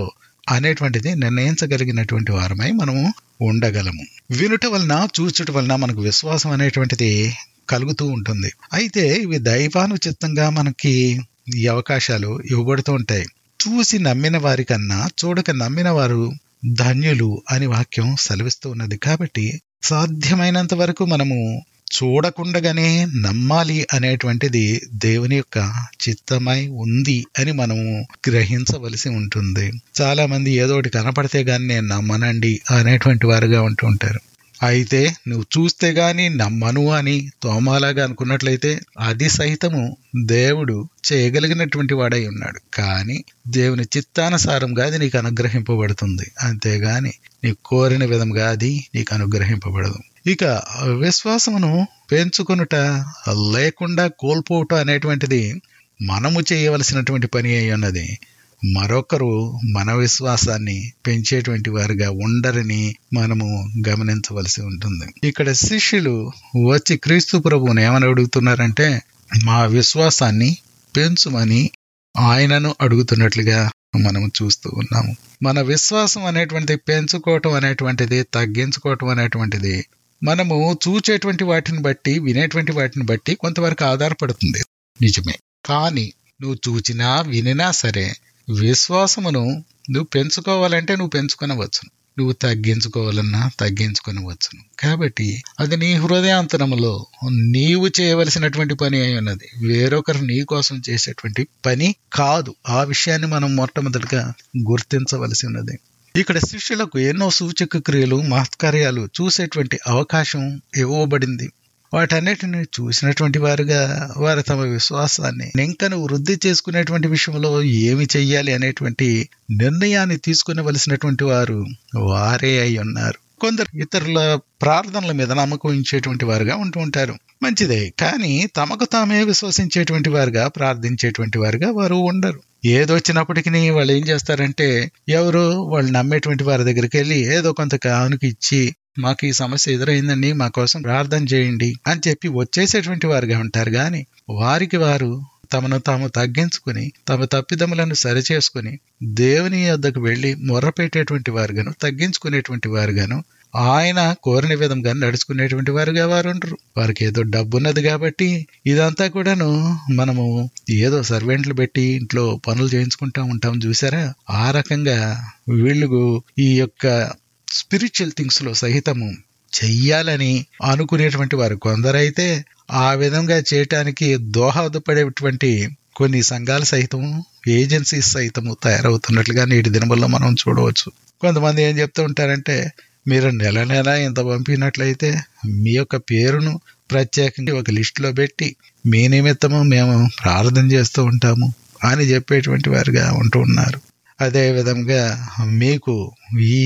అనేటువంటిది నిర్ణయించగలిగినటువంటి వారమై మనము ఉండగలము. వినుట వలన చూచుట వలన మనకు విశ్వాసం అనేటువంటిది కలుగుతూ ఉంటుంది. అయితే ఇవి దైవానుచిత్తంగా మనకి ఈ అవకాశాలు ఇవ్వబడుతూ ఉంటాయి. చూసి నమ్మిన వారి కన్నా చూడక నమ్మిన వారు ధన్యులు అని వాక్యం సెలవిస్తూ ఉన్నది. కాబట్టి సాధ్యమైనంత వరకు మనము చూడకుండగానే నమ్మాలి అనేటువంటిది దేవుని యొక్క చిత్తమై ఉంది అని మనము గ్రహించవలసి ఉంటుంది. చాలా మంది ఏదో ఒకటి కనపడితే గాని నేను నమ్మనండి అనేటువంటి వారుగా ఉంటూ ఉంటారు. అయితే నువ్వు చూస్తే గాని నమ్మను అని తోమాలాగా అనుకున్నట్లయితే అది సహితము దేవుడు చేయగలిగినటువంటి వాడై ఉన్నాడు. కానీ దేవుని చిత్తానుసారంగా అది నీకు అనుగ్రహింపబడుతుంది. అంతేగాని నీ కోరిన విధంగా అది నీకు అనుగ్రహింపబడదు. ఇక విశ్వాసమును పెంచుకొనుట లేకుండా కోల్పోవట అనేటువంటిది మనము చేయవలసినటువంటి పని అయి ఉన్నది. మరొకరు మన విశ్వాసాన్ని పెంచేటువంటి వారుగా ఉండరని మనము గమనించవలసి ఉంటుంది. ఇక్కడ శిష్యులు వచ్చి క్రీస్తు ప్రభువుని ఏమని అడుగుతున్నారంటే మా విశ్వాసాన్ని పెంచుమని ఆయనను అడుగుతున్నట్లుగా మనము చూస్తూ ఉన్నాము. మన విశ్వాసం అనేటువంటిది పెంచుకోవటం అనేటువంటిది తగ్గించుకోవటం అనేటువంటిది మనము చూచేటువంటి వాటిని బట్టి వినేటువంటి వాటిని బట్టి కొంతవరకు ఆధారపడుతుంది. నిజమే. కానీ నువ్వు చూచినా వినినా సరే విశ్వాసమును నువ్వు పెంచుకోవాలంటే నువ్వు పెంచుకొనవచ్చును, నువ్వు తగ్గించుకోవాలన్నా తగ్గించుకొనవచ్చును. కాబట్టి అది నీ హృదయాంతరములో నీవు చేయవలసినటువంటి పని అయి ఉన్నది. వేరొకరు నీ కోసం చేసేటువంటి పని కాదు. ఆ విషయాన్ని మనం మొట్టమొదటిగా గుర్తించవలసి ఉన్నది. ఇక్కడ శిష్యులకు ఎన్నో సూచక క్రియలు మహత్కార్యాలు చూసేటువంటి అవకాశం ఇవ్వబడింది. వాటన్నిటిని చూసినటువంటి వారుగా వారు తమ విశ్వాసాన్ని ఇంకను వృద్ధి చేసుకునేటువంటి విషయంలో ఏమి చెయ్యాలి అనేటువంటి నిర్ణయాన్ని తీసుకునవలసినటువంటి వారు వారే అయి ఉన్నారు. కొందరు ఇతరుల ప్రార్థనల మీద నమ్మకం ఉంచేటువంటి వారుగా ఉంటూ ఉంటారు. మంచిదే. కానీ తమకు తామే విశ్వసించేటువంటి వారుగా ప్రార్థించేటువంటి వారుగా వారు ఉండరు. ఏదొచ్చినప్పటికీ వాళ్ళు ఏం చేస్తారంటే ఎవరో వాళ్ళు నమ్మేటువంటి వారి దగ్గరికి వెళ్ళి ఏదో కొంత కానుక ఇచ్చి మాకు ఈ సమస్య ఎదురైందండి, మా కోసం ప్రార్థన చేయండి అని చెప్పి వచ్చేసేటువంటి వారుగా ఉంటారు. కానీ వారికి వారు తమను తాము తగ్గించుకుని తమ తప్పిదములను సరిచేసుకుని దేవుని యొద్దకు వెళ్లి మొర్రపెట్టేటువంటి వారుగాను తగ్గించుకునేటువంటి వారుగాను ఆయన కోరిన విధంగా నడుచుకునేటువంటి వారుగా వారు ఉండరు. వారికి ఏదో డబ్బున్నది కాబట్టి ఇదంతా కూడాను మనము ఏదో సర్వెంట్లు పెట్టి ఇంట్లో పనులు చేయించుకుంటా ఉంటాం చూసారా, ఆ రకంగా వీళ్ళు ఈ యొక్క స్పిరిచువల్ థింగ్స్ లో సహితము చెయ్యాలని అనుకునేటువంటి వారు కొందరైతే ఆ విధంగా చేయటానికి దోహదపడేటువంటి కొన్ని సంఘాలు సహితము ఏజెన్సీస్ సహితము తయారవుతున్నట్లుగా నేటి దినముల్లో మనం చూడవచ్చు. కొంతమంది ఏం చెప్తూ ఉంటారంటే మీరు నెల నెల ఇంత పంపినట్లయితే మీ యొక్క పేరును ప్రత్యేకంగా ఒక లిస్టులో పెట్టి మీ నిమిత్తము మేము ప్రార్థన చేస్తూ ఉంటాము అని చెప్పేటువంటి వారుగా ఉంటూ ఉన్నారు. అదే విధంగా మీకు ఈ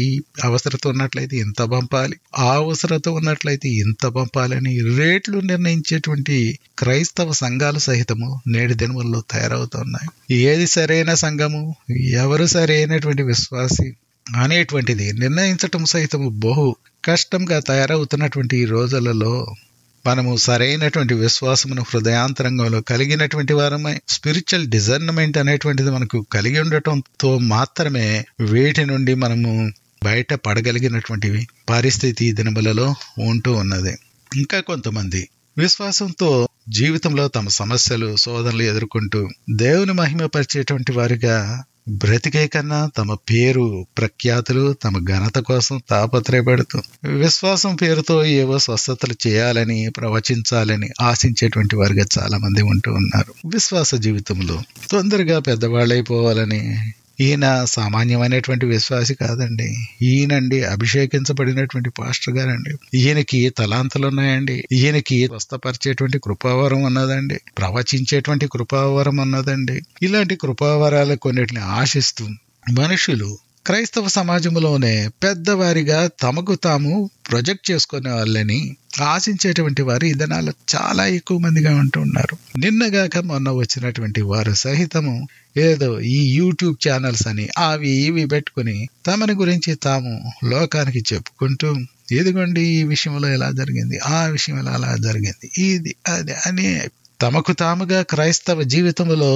అవసరత ఉన్నట్లయితే ఇంత పంపాలి, ఆ అవసరత ఉన్నట్లయితే ఇంత పంపాలని రేట్లు నిర్ణయించేటువంటి క్రైస్తవ సంఘాలు సహితము నేటి దినముల్లో తయారవుతున్నాయి. ఏది సరైన సంఘము, ఎవరు సరైనటువంటి విశ్వాసి అనేటువంటిది నిర్ణయించటం సహితము బహు కష్టంగా తయారవుతున్నటువంటి ఈ రోజులలో మనము సరైనటువంటి విశ్వాసమును హృదయాంతరంగంలో కలిగినటువంటి వారమై స్పిరిచువల్ డిజర్న్మెంట్ అనేటువంటిది మనకు కలిగి ఉండటంతో మాత్రమే వీటి నుండి మనము బయట పడగలిగినటువంటి పరిస్థితి దినములలో ఉంటూ ఉన్నది. ఇంకా కొంతమంది విశ్వాసంతో జీవితంలో తమ సమస్యలు శోధనలు ఎదుర్కొంటూ దేవుని మహిమపరిచేటువంటి వారిగా బ్రతికే కన్నా తమ పేరు ప్రఖ్యాతులు తమ ఘనత కోసం తాపత్రయపడుతూ విశ్వాసం పేరుతో ఏవో స్వస్థతలు చేయాలని ప్రవచించాలని ఆశించేటువంటి వారిగా చాలా మంది ఉంటూ ఉన్నారు. విశ్వాస జీవితంలో తొందరగా పెద్దవాళ్ళైపోవాలని ఈయన సామాన్యమైనటువంటి విశ్వాసి కాదండి. ఈయనండి అభిషేకించబడినటువంటి పాస్టర్ గారండి. ఈయనకి తలాంతులు ఉన్నాయండి. ఈయనకి స్వస్థపరిచేటువంటి కృపావరం ఉన్నదండి, ప్రవచించేటువంటి కృపావరం ఉన్నదండి. ఇలాంటి కృపావరాలు కొన్నిటిని ఆశిస్తూ మనుషులు క్రైస్తవ సమాజంలోనే పెద్దవారిగా తమకు తాము ప్రొజెక్ట్ చేసుకునే వాళ్ళని ఆశించేటువంటి వారు ఈ దినాల్లో చాలా ఎక్కువ మందిగా ఉంటూ ఉన్నారు. నిన్నగాక మొన్న వచ్చినటువంటి వారు సహితము ఏదో ఈ యూట్యూబ్ ఛానల్స్ అని అవి ఇవి పెట్టుకుని తమని గురించి తాము లోకానికి చెప్పుకుంటూ ఇదిగోండి ఈ విషయంలో ఎలా జరిగింది, ఆ విషయంలో అలా జరిగింది, ఇది అది అని తమకు తాముగా క్రైస్తవ జీవితంలో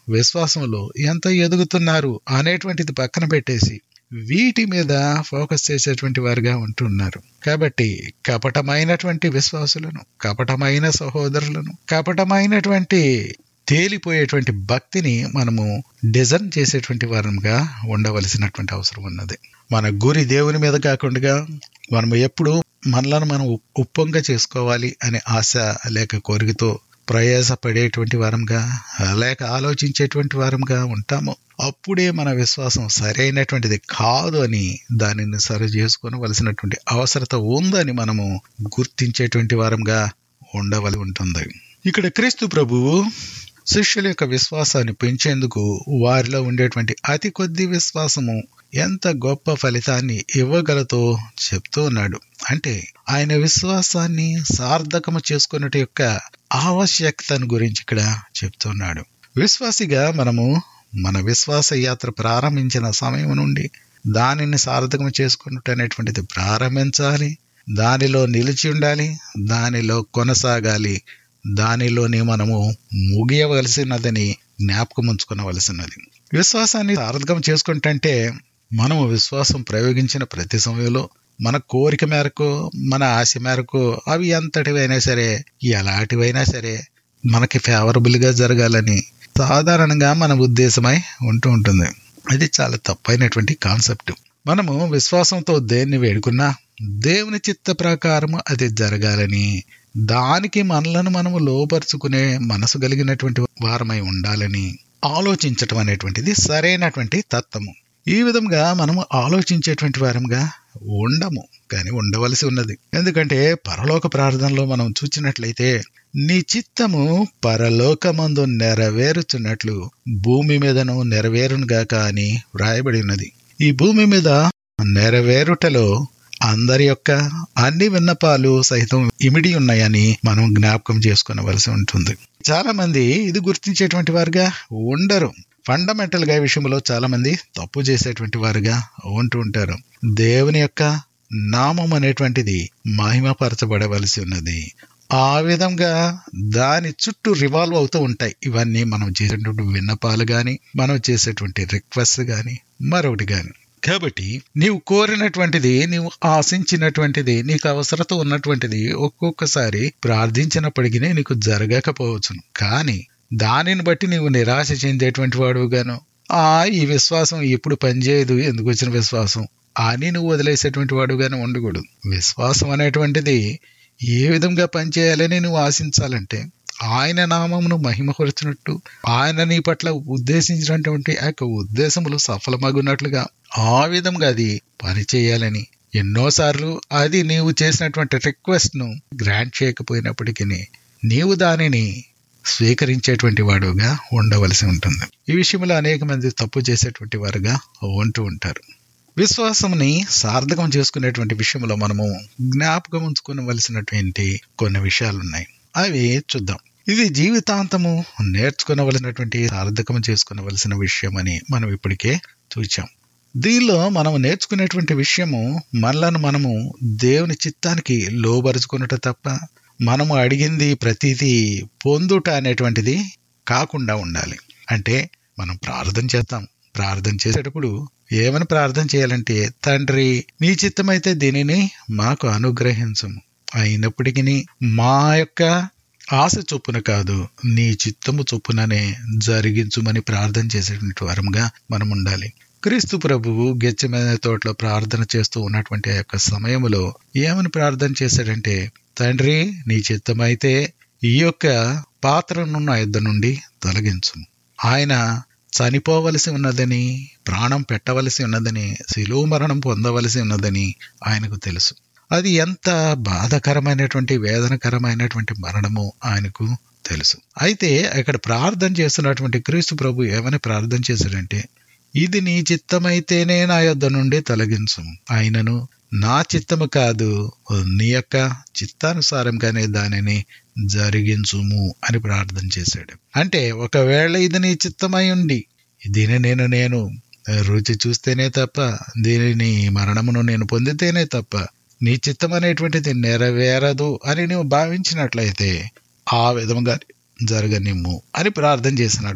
విశ్వాసంలో ఎంత ఎదుగుతున్నారు అనేటువంటిది పక్కన పెట్టేసి వీటి మీద ఫోకస్ చేసేటువంటి వారుగా ఉంటున్నారు. కాబట్టి కపటమైనటువంటి విశ్వాసులను, కపటమైన సహోదరులను, కపటమైనటువంటి తేలిపోయేటువంటి భక్తిని మనము డిజైన్ చేసేటువంటి వారంగా ఉండవలసినటువంటి అవసరం ఉన్నది. మన గురి దేవుని మీద కాకుండా మనము ఎప్పుడు మనలను మనం ఉప్పొంగ చేసుకోవాలి అనే ఆశ లేక కోరికతో ప్రయాసపడేటువంటి వారంగా లేక ఆలోచించేటువంటి వారంగా ఉంటాము. అప్పుడే మన విశ్వాసం సరైనటువంటిది కాదు అని దానిని సరి చేసుకోవలసినటువంటి అవసరత ఉందని మనము గుర్తించేటువంటి వారంగా ఉండవలసి ఉంటుంది. ఇక్కడ క్రీస్తు ప్రభువు శిష్యుల యొక్క విశ్వాసాన్ని పెంచేందుకు వారిలో ఉండేటువంటి అతి కొద్ది విశ్వాసము ఎంత గొప్ప ఫలితాన్ని ఇవ్వగలతో చెప్తూ ఉన్నాడు. అంటే ఆయన విశ్వాసాన్ని సార్థకము చేసుకున్నట్టు యొక్క ఆవశ్యకతను గురించి ఇక్కడ చెప్తున్నాడు. విశ్వాసిగా మనము మన విశ్వాస యాత్ర ప్రారంభించిన సమయం నుండి దానిని సార్థకం చేసుకున్నట్టు అనేటువంటిది ప్రారంభించాలి, దానిలో నిలిచి ఉండాలి, దానిలో కొనసాగాలి, దానిలోనే మనము ముగియవలసినదని జ్ఞాపకం ఉంచుకోవలసినది. విశ్వాసాన్ని సార్థకం చేసుకుంటే మనము విశ్వాసం ప్రయోగించిన ప్రతి సమయంలో మన కోరిక మేరకు, మన ఆశ మేరకు అవి ఎంతటివైనా సరే, ఎలాంటివైనా సరే మనకి ఫేవరబుల్ గా జరగాలని సాధారణంగా మన ఉద్దేశమై ఉంటూ ఉంటుంది. అది చాలా తప్పైనటువంటి కాన్సెప్ట్. మనము విశ్వాసంతో దేన్ని వేడుకున్నా దేవుని చిత్త ప్రకారము అది జరగాలని, దానికి మనలను మనము లోపరుచుకునే మనసు కలిగినటువంటి వారమై ఉండాలని ఆలోచించటం అనేటువంటిది సరైనటువంటి తత్వము. ఈ విధంగా మనము ఆలోచించేటువంటి వారంగా ఉండము, కానీ ఉండవలసి ఉన్నది. ఎందుకంటే పరలోక ప్రార్థనలో మనం చూచినట్లయితే నీ చిత్తము పరలోకమందు నెరవేరుచున్నట్లు భూమి మీదను నెరవేరునుగాక అని వ్రాయబడి ఉన్నది. ఈ భూమి మీద నెరవేరుటలో అందరి యొక్క అన్ని విన్నపాలు సైతం ఇమిడి ఉన్నాయని మనం జ్ఞాపకం చేసుకునవలసి ఉంటుంది. చాలా మంది ఇది గుర్తించేటువంటి వారుగా ఉండరు. ఫండమెంటల్ గా విషయంలో చాలా మంది తప్పు చేసేటువంటి వారుగా ఉంటూ ఉంటారు. దేవుని యొక్క నామం అనేటువంటిది మహిమపరచబడవలసి ఉన్నది. ఆ విధంగా దాని చుట్టూ రివాల్వ్ అవుతూ ఉంటాయి ఇవన్నీ మనం చేసేటువంటి విన్నపాలు గాని, మనం చేసేటువంటి రిక్వెస్ట్ గాని, మరొకటి గాని. కాబట్టి నీవు కోరినటువంటిది, నీవు ఆశించినటువంటిది, నీకు అవసరత ఉన్నటువంటిది ఒక్కొక్కసారి ప్రార్థించినప్పటికీ నీకు జరగకపోవచ్చును. కానీ దానిని బట్టి నీవు నిరాశ చెందేటువంటి వాడుగాను, ఆ ఈ విశ్వాసం ఎప్పుడు పనిచేయదు, ఎందుకు వచ్చిన విశ్వాసం అని నువ్వు వదిలేసేటువంటి వాడుగానే ఉండకూడదు. విశ్వాసం అనేటువంటిది ఏ విధంగా పనిచేయాలని నువ్వు ఆశించాలంటే ఆయన నామమును మహిమపరచినట్టు, ఆయన నీ పట్ల ఉద్దేశించినటువంటి ఆ యొక్క ఉద్దేశములు సఫలమగున్నట్లుగా ఆ విధంగా అది పనిచేయాలని, ఎన్నోసార్లు అది నీవు చేసినటువంటి రిక్వెస్ట్ ను గ్రాంట్ చేయకపోయినప్పటికీ నీవు దానిని స్వీకరించేటువంటి వాడుగా ఉండవలసి ఉంటుంది. ఈ విషయంలో అనేక మంది తప్పు చేసేటువంటి వారుగా ఉంటూ ఉంటారు. విశ్వాసంని సార్థకం చేసుకునేటువంటి విషయంలో మనము జ్ఞాపకం ఉంచుకోవలసినటువంటి కొన్ని విషయాలు ఉన్నాయి. అవి చూద్దాం. ఇది జీవితాంతము నేర్చుకునవలసినటువంటి, సార్థకం చేసుకునవలసిన విషయం అని మనం ఇప్పటికే చూచాం. దీనిలో మనం నేర్చుకునేటువంటి విషయము మనలను మనము దేవుని చిత్తానికి లోబరుచుకున్నట తప్ప మనము అడిగింది ప్రతిదీ పొందుట అనేటువంటిది కాకుండా ఉండాలి. అంటే మనం ప్రార్థన చేస్తాం. ప్రార్థన చేసేటప్పుడు ఏమని ప్రార్థన చేయాలంటే, తండ్రి నీ చిత్తమైతే దీనిని మాకు అనుగ్రహించము, అయినప్పటికీ మా యొక్క ఆశ చొప్పున కాదు నీ చిత్తము చొప్పుననే జరిగించుమని ప్రార్థన చేసేటువంటి వారంగా మనం ఉండాలి. క్రీస్తు ప్రభువు గెత్సేమనే తోటలో ప్రార్థన చేస్తూ ఉన్నటువంటి ఆ యొక్క సమయంలో ఏమని ప్రార్థన చేశాడంటే, తండ్రి నీ చిత్తమైతే ఈ యొక్క పాత్రను నా యొద్ద నుండి తొలగించు. ఆయన చనిపోవలసి ఉన్నదని, ప్రాణం పెట్టవలసి ఉన్నదని, శిలువ మరణం పొందవలసి ఉన్నదని ఆయనకు తెలుసు. అది ఎంత బాధకరమైనటువంటి, వేదనకరమైనటువంటి మరణము ఆయనకు తెలుసు. అయితే ఇక్కడ ప్రార్థన చేస్తున్నటువంటి క్రీస్తు ప్రభు ఏమని ప్రార్థన చేశాడంటే, ఇది నీ చిత్తమైతేనే నా యొద్ద నుండి తొలగించు, ఆయనను నా చిత్తము కాదు నీ యొక్క చిత్తానుసారంగానే దానిని జరిగించుము అని ప్రార్థన చేశాడు. అంటే ఒకవేళ ఇది నీ చిత్తమై ఉండి దీని నేను నేను రుచి చూస్తేనే తప్ప, దీనిని మరణమును నేను పొందితేనే తప్ప నీ చిత్తం అనేటువంటిది నెరవేరదు అని నువ్వు భావించినట్లయితే ఆ విధంగా జరగనిమ్ము అని ప్రార్థన చేసినాడు.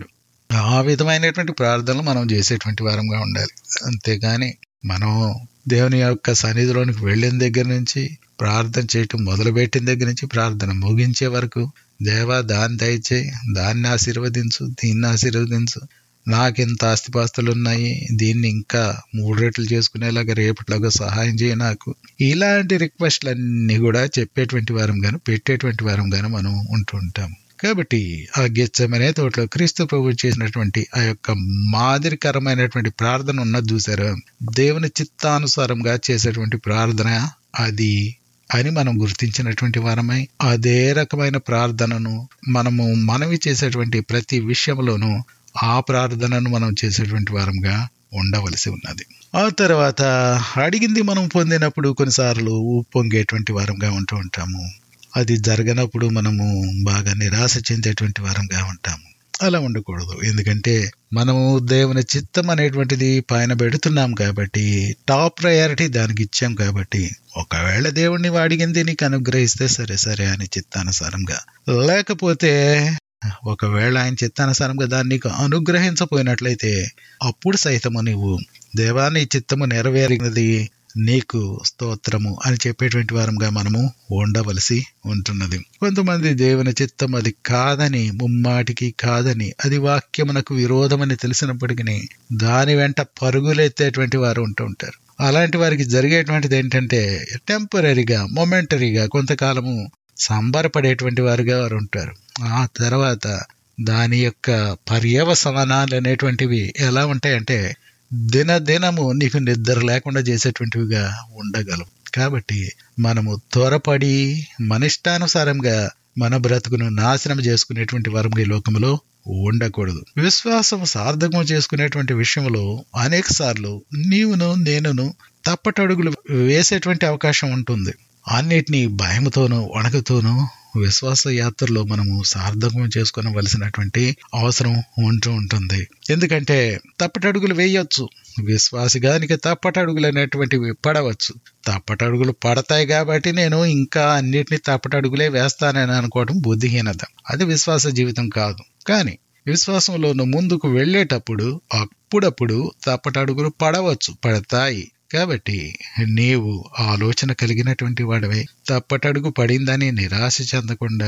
ఆ విధమైనటువంటి ప్రార్థనలు మనం చేసేటువంటి వారంగా ఉండాలి. అంతేగాని మనం దేవుని యొక్క సన్నిధిలోనికి వెళ్ళిన దగ్గర నుంచి, ప్రార్థన చేయటం మొదలుపెట్టిన దగ్గర నుంచి ప్రార్థన ముగించే వరకు, దేవా దాన్ని దయచేయి, దాన్ని ఆశీర్వదించు, దీన్ని ఆశీర్వదించు, నాకింత ఆస్తిపాస్తులు ఉన్నాయి, దీన్ని ఇంకా మూడు రెట్లు చేసుకునేలాగా రేపటిలాగా సహాయం చేయ నాకు, ఇలాంటి రిక్వెస్ట్లన్నీ కూడా చెప్పేటువంటి వారం గాను పెట్టేటువంటి వారం గాను మనం ఉంటూ ఉంటాం. కాబట్టి ఆ గెత్సేమనే తోటలో క్రీస్తు ప్రభువు చేసినటువంటి ఆ యొక్క మాదిరికరమైనటువంటి ప్రార్థన ఉన్నది చూసారా, దేవుని చిత్తానుసారంగా చేసేటువంటి ప్రార్థన అది అని మనం గుర్తించినటువంటి వారమై, అదే రకమైన ప్రార్థనను మనము మనవి చేసేటువంటి ప్రతి విషయంలోనూ ఆ ప్రార్థనను మనం చేసేటువంటి వారంగా ఉండవలసి ఉన్నది. ఆ తర్వాత అడిగింది మనం పొందినప్పుడు కొన్నిసార్లు ఉప్పొంగేటువంటి వారంగా ఉంటూ ఉంటాము. అది జరగనప్పుడు మనము బాగా నిరాశ చెందేటువంటి వారంగా ఉంటాము. అలా ఉండకూడదు. ఎందుకంటే మనము దేవుని చిత్తం అనేటువంటిది పైన పెడుతున్నాం కాబట్టి, టాప్ ప్రయారిటీ దానికి ఇచ్చాం కాబట్టి, ఒకవేళ దేవుణ్ణి అడిగింది నీకు అనుగ్రహిస్తే సరే సరే అని చిత్తానుసారంగా, లేకపోతే ఒకవేళ ఆయన చిత్తానుసారంగా దాన్ని నీకు అనుగ్రహించపోయినట్లయితే అప్పుడు సైతము నీవు దేవా నీ చిత్తము నెరవేరినది నీకు స్తోత్రము అని చెప్పేటువంటి వారంగా మనము ఉండవలసి ఉంటున్నది. కొంతమంది దేవుని చిత్తం అది కాదని, ముమ్మాటికి కాదని, అది వాక్యమునకు విరోధమని తెలిసినప్పటికీ దాని వెంట పరుగులెత్తేటువంటి వారు ఉంటూ ఉంటారు. అలాంటి వారికి జరిగేటువంటిది ఏంటంటే టెంపరీగా, మొమెంటరీగా కొంతకాలము సంబరపడేటువంటి వారుగా వారు ఉంటారు. ఆ తర్వాత దాని యొక్క పర్యవసానాలు అనేటువంటివి ఎలా ఉంటాయంటే దినదినము నీకు నిద్ర లేకుండా చేసేటువంటివిగా ఉండగలవు. కాబట్టి మనము త్వరపడి మనిష్టానుసారంగా మన బ్రతుకును నాశనం చేసుకునేటువంటి వారం ఈ లోకంలో ఉండకూడదు. విశ్వాసం సార్థకం చేసుకునేటువంటి విషయంలో అనేక సార్లు నీవును నేనును తప్పటడుగులు వేసేటువంటి అవకాశం ఉంటుంది. అన్నిటినీ భయముతోనూ వణకుతోనూ విశ్వాస యాత్రలో మనము సార్థకం చేసుకోవలసినటువంటి అవసరం ఉంటూ ఉంటుంది. ఎందుకంటే తప్పటడుగులు వేయొచ్చు, విశ్వాసిగానికి తప్పటడుగులు అనేటువంటివి పడవచ్చు. తప్పటడుగులు పడతాయి కాబట్టి నేను ఇంకా అన్నిటినీ తప్పటడుగులే వేస్తానని అనుకోవడం బుద్ధిహీనత. అది విశ్వాస జీవితం కాదు. కానీ విశ్వాసంలోను ముందుకు వెళ్ళేటప్పుడు అప్పుడప్పుడు తప్పటడుగులు పడవచ్చు, పడతాయి. కాబట్టి నీవు ఆలోచన కలిగినటువంటి వాడివై తప్పటడుగు పడిందని నిరాశ చెందకుండా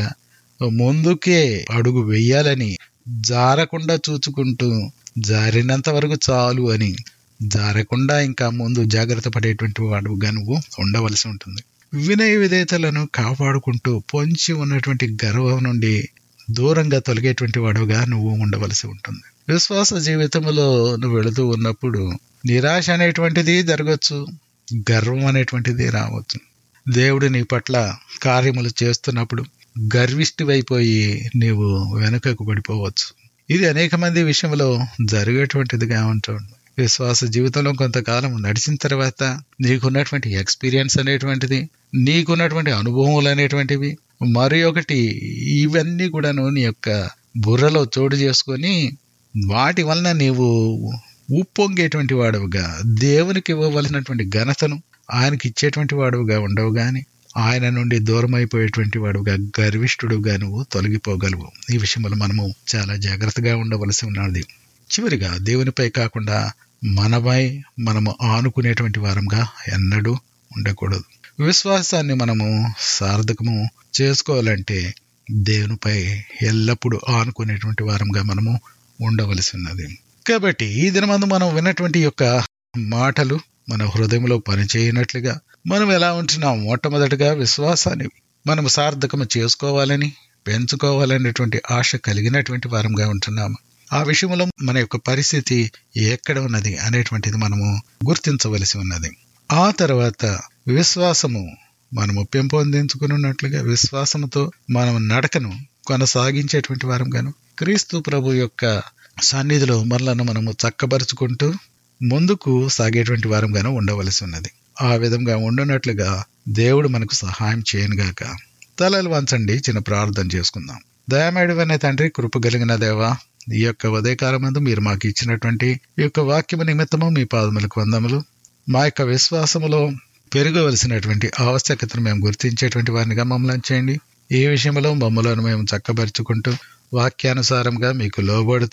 ముందుకే అడుగు వెయ్యాలని జారకుండా చూచుకుంటూ జారినంత వరకు చాలు అని జారకుండా ఇంకా ముందు జాగ్రత్త పడేటువంటి వాడుగా నువ్వు ఉండవలసి ఉంటుంది. వినయ విధేయతలను కాపాడుకుంటూ పొంచి ఉన్నటువంటి గర్వం నుండి దూరంగా తొలగేటువంటి వాడుగా నువ్వు ఉండవలసి ఉంటుంది. విశ్వాస జీవితంలో నువ్వు వెళుతూ ఉన్నప్పుడు నిరాశ అనేటువంటిది జరగచ్చు, గర్వం అనేటువంటిది రావచ్చు. దేవుడు నీ పట్ల కార్యములు చేస్తున్నప్పుడు గర్విష్ఠివైపోయి నీవు వెనుకకు పడిపోవచ్చు. ఇది అనేక మంది విషయంలో జరిగేటువంటిదిగా ఉంటుంది. విశ్వాస జీవితంలో కొంతకాలం నడిచిన తర్వాత నీకున్నటువంటి ఎక్స్పీరియన్స్ అనేటువంటిది, నీకున్నటువంటి అనుభవములు అనేటువంటివి, మరి ఒకటి ఇవన్నీ కూడాను నీ యొక్క బుర్రలో చోటు చేసుకొని వాటి వలన నీవు ఉప్పొంగేటువంటి వాడుగా, దేవునికి ఇవ్వవలసినటువంటి ఘనతను ఆయనకి ఇచ్చేటువంటి వాడుగా ఉండవు గాని ఆయన నుండి దూరం అయిపోయేటువంటి వాడుగా, గర్విష్ఠుడుగా నువ్వు తొలగిపోగలవు. ఈ విషయంలో మనము చాలా జాగ్రత్తగా ఉండవలసి ఉన్నది. చివరిగా దేవునిపై కాకుండా మనపై మనము ఆనుకునేటువంటి వారంగా ఎన్నడూ ఉండకూడదు. విశ్వాసాన్ని మనము సార్థకము చేసుకోవాలంటే దేవునిపై ఎల్లప్పుడూ ఆనుకునేటువంటి వారంగా మనము ఉండవలసి ఉన్నది. కాబట్టి ఈ దినమందు మనం విన్నటువంటి యొక్క మాటలు మన హృదయంలో పనిచేయనట్లుగా మనం ఎలా ఉంటున్నాం? మొట్టమొదటిగా విశ్వాసాన్ని మనం సార్థకము చేసుకోవాలని, పెంచుకోవాలనేటువంటి ఆశ కలిగినటువంటి వారంగా ఉంటున్నాము. ఆ విషయంలో మన యొక్క పరిస్థితి ఎక్కడ ఉన్నది అనేటువంటిది మనము గుర్తించవలసి ఉన్నది. ఆ తర్వాత విశ్వాసము మనము పెంపొందించుకున్నట్లుగా విశ్వాసముతో మనం నడకను కొనసాగించేటువంటి వారంగాను క్రీస్తు ప్రభు యొక్క సన్నిధిలో మనలను మనము చక్కబరుచుకుంటూ ముందుకు సాగేటువంటి వారంగాను ఉండవలసి ఉన్నది. ఆ విధంగా ఉండునట్లుగా దేవుడు మనకు సహాయం చేయనుగాక. తలలు వంచండి, చిన్న ప్రార్థన చేసుకుందాం. దయామేడవనే తండ్రి, కృప కలిగిన దేవా, ఈ యొక్క ఉదయకాలమందు మీరు మాకు ఇచ్చినటువంటి ఈ యొక్క వాక్యము నిమిత్తము మీ పాదములకు వందములు. మా యొక్క విశ్వాసములో పెరగవలసినటువంటి ఆవశ్యకతను మేము గుర్తించేటువంటి వారినిగా మమ్మల్ని చేయండి. ఈ విషయంలో మమ్మలను మేము చక్కబరుచుకుంటూ వాక్యానుసారంగా మీకు లోబడుతూ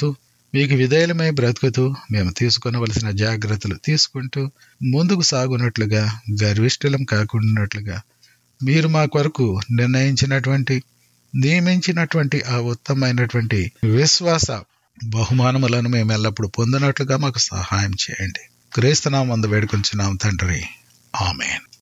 మీకు విధేయులమై బ్రతుకుతూ మేము తీసుకొనవలసిన జాగ్రత్తలు తీసుకుంటూ ముందుకు సాగునట్లుగా, గర్విష్ఠులం కాకుండానట్లుగా మీరు మా కొరకు నిర్ణయించినటువంటి నియమించినటువంటి ఆ ఉత్తమమైనటువంటి విశ్వాస బహుమానములను మేము ఎల్లప్పుడూ పొందినట్లుగా మాకు సహాయం చేయండి. క్రీస్తునామందు వేడుకొంచున్నాం తండ్రి, ఆమేన్.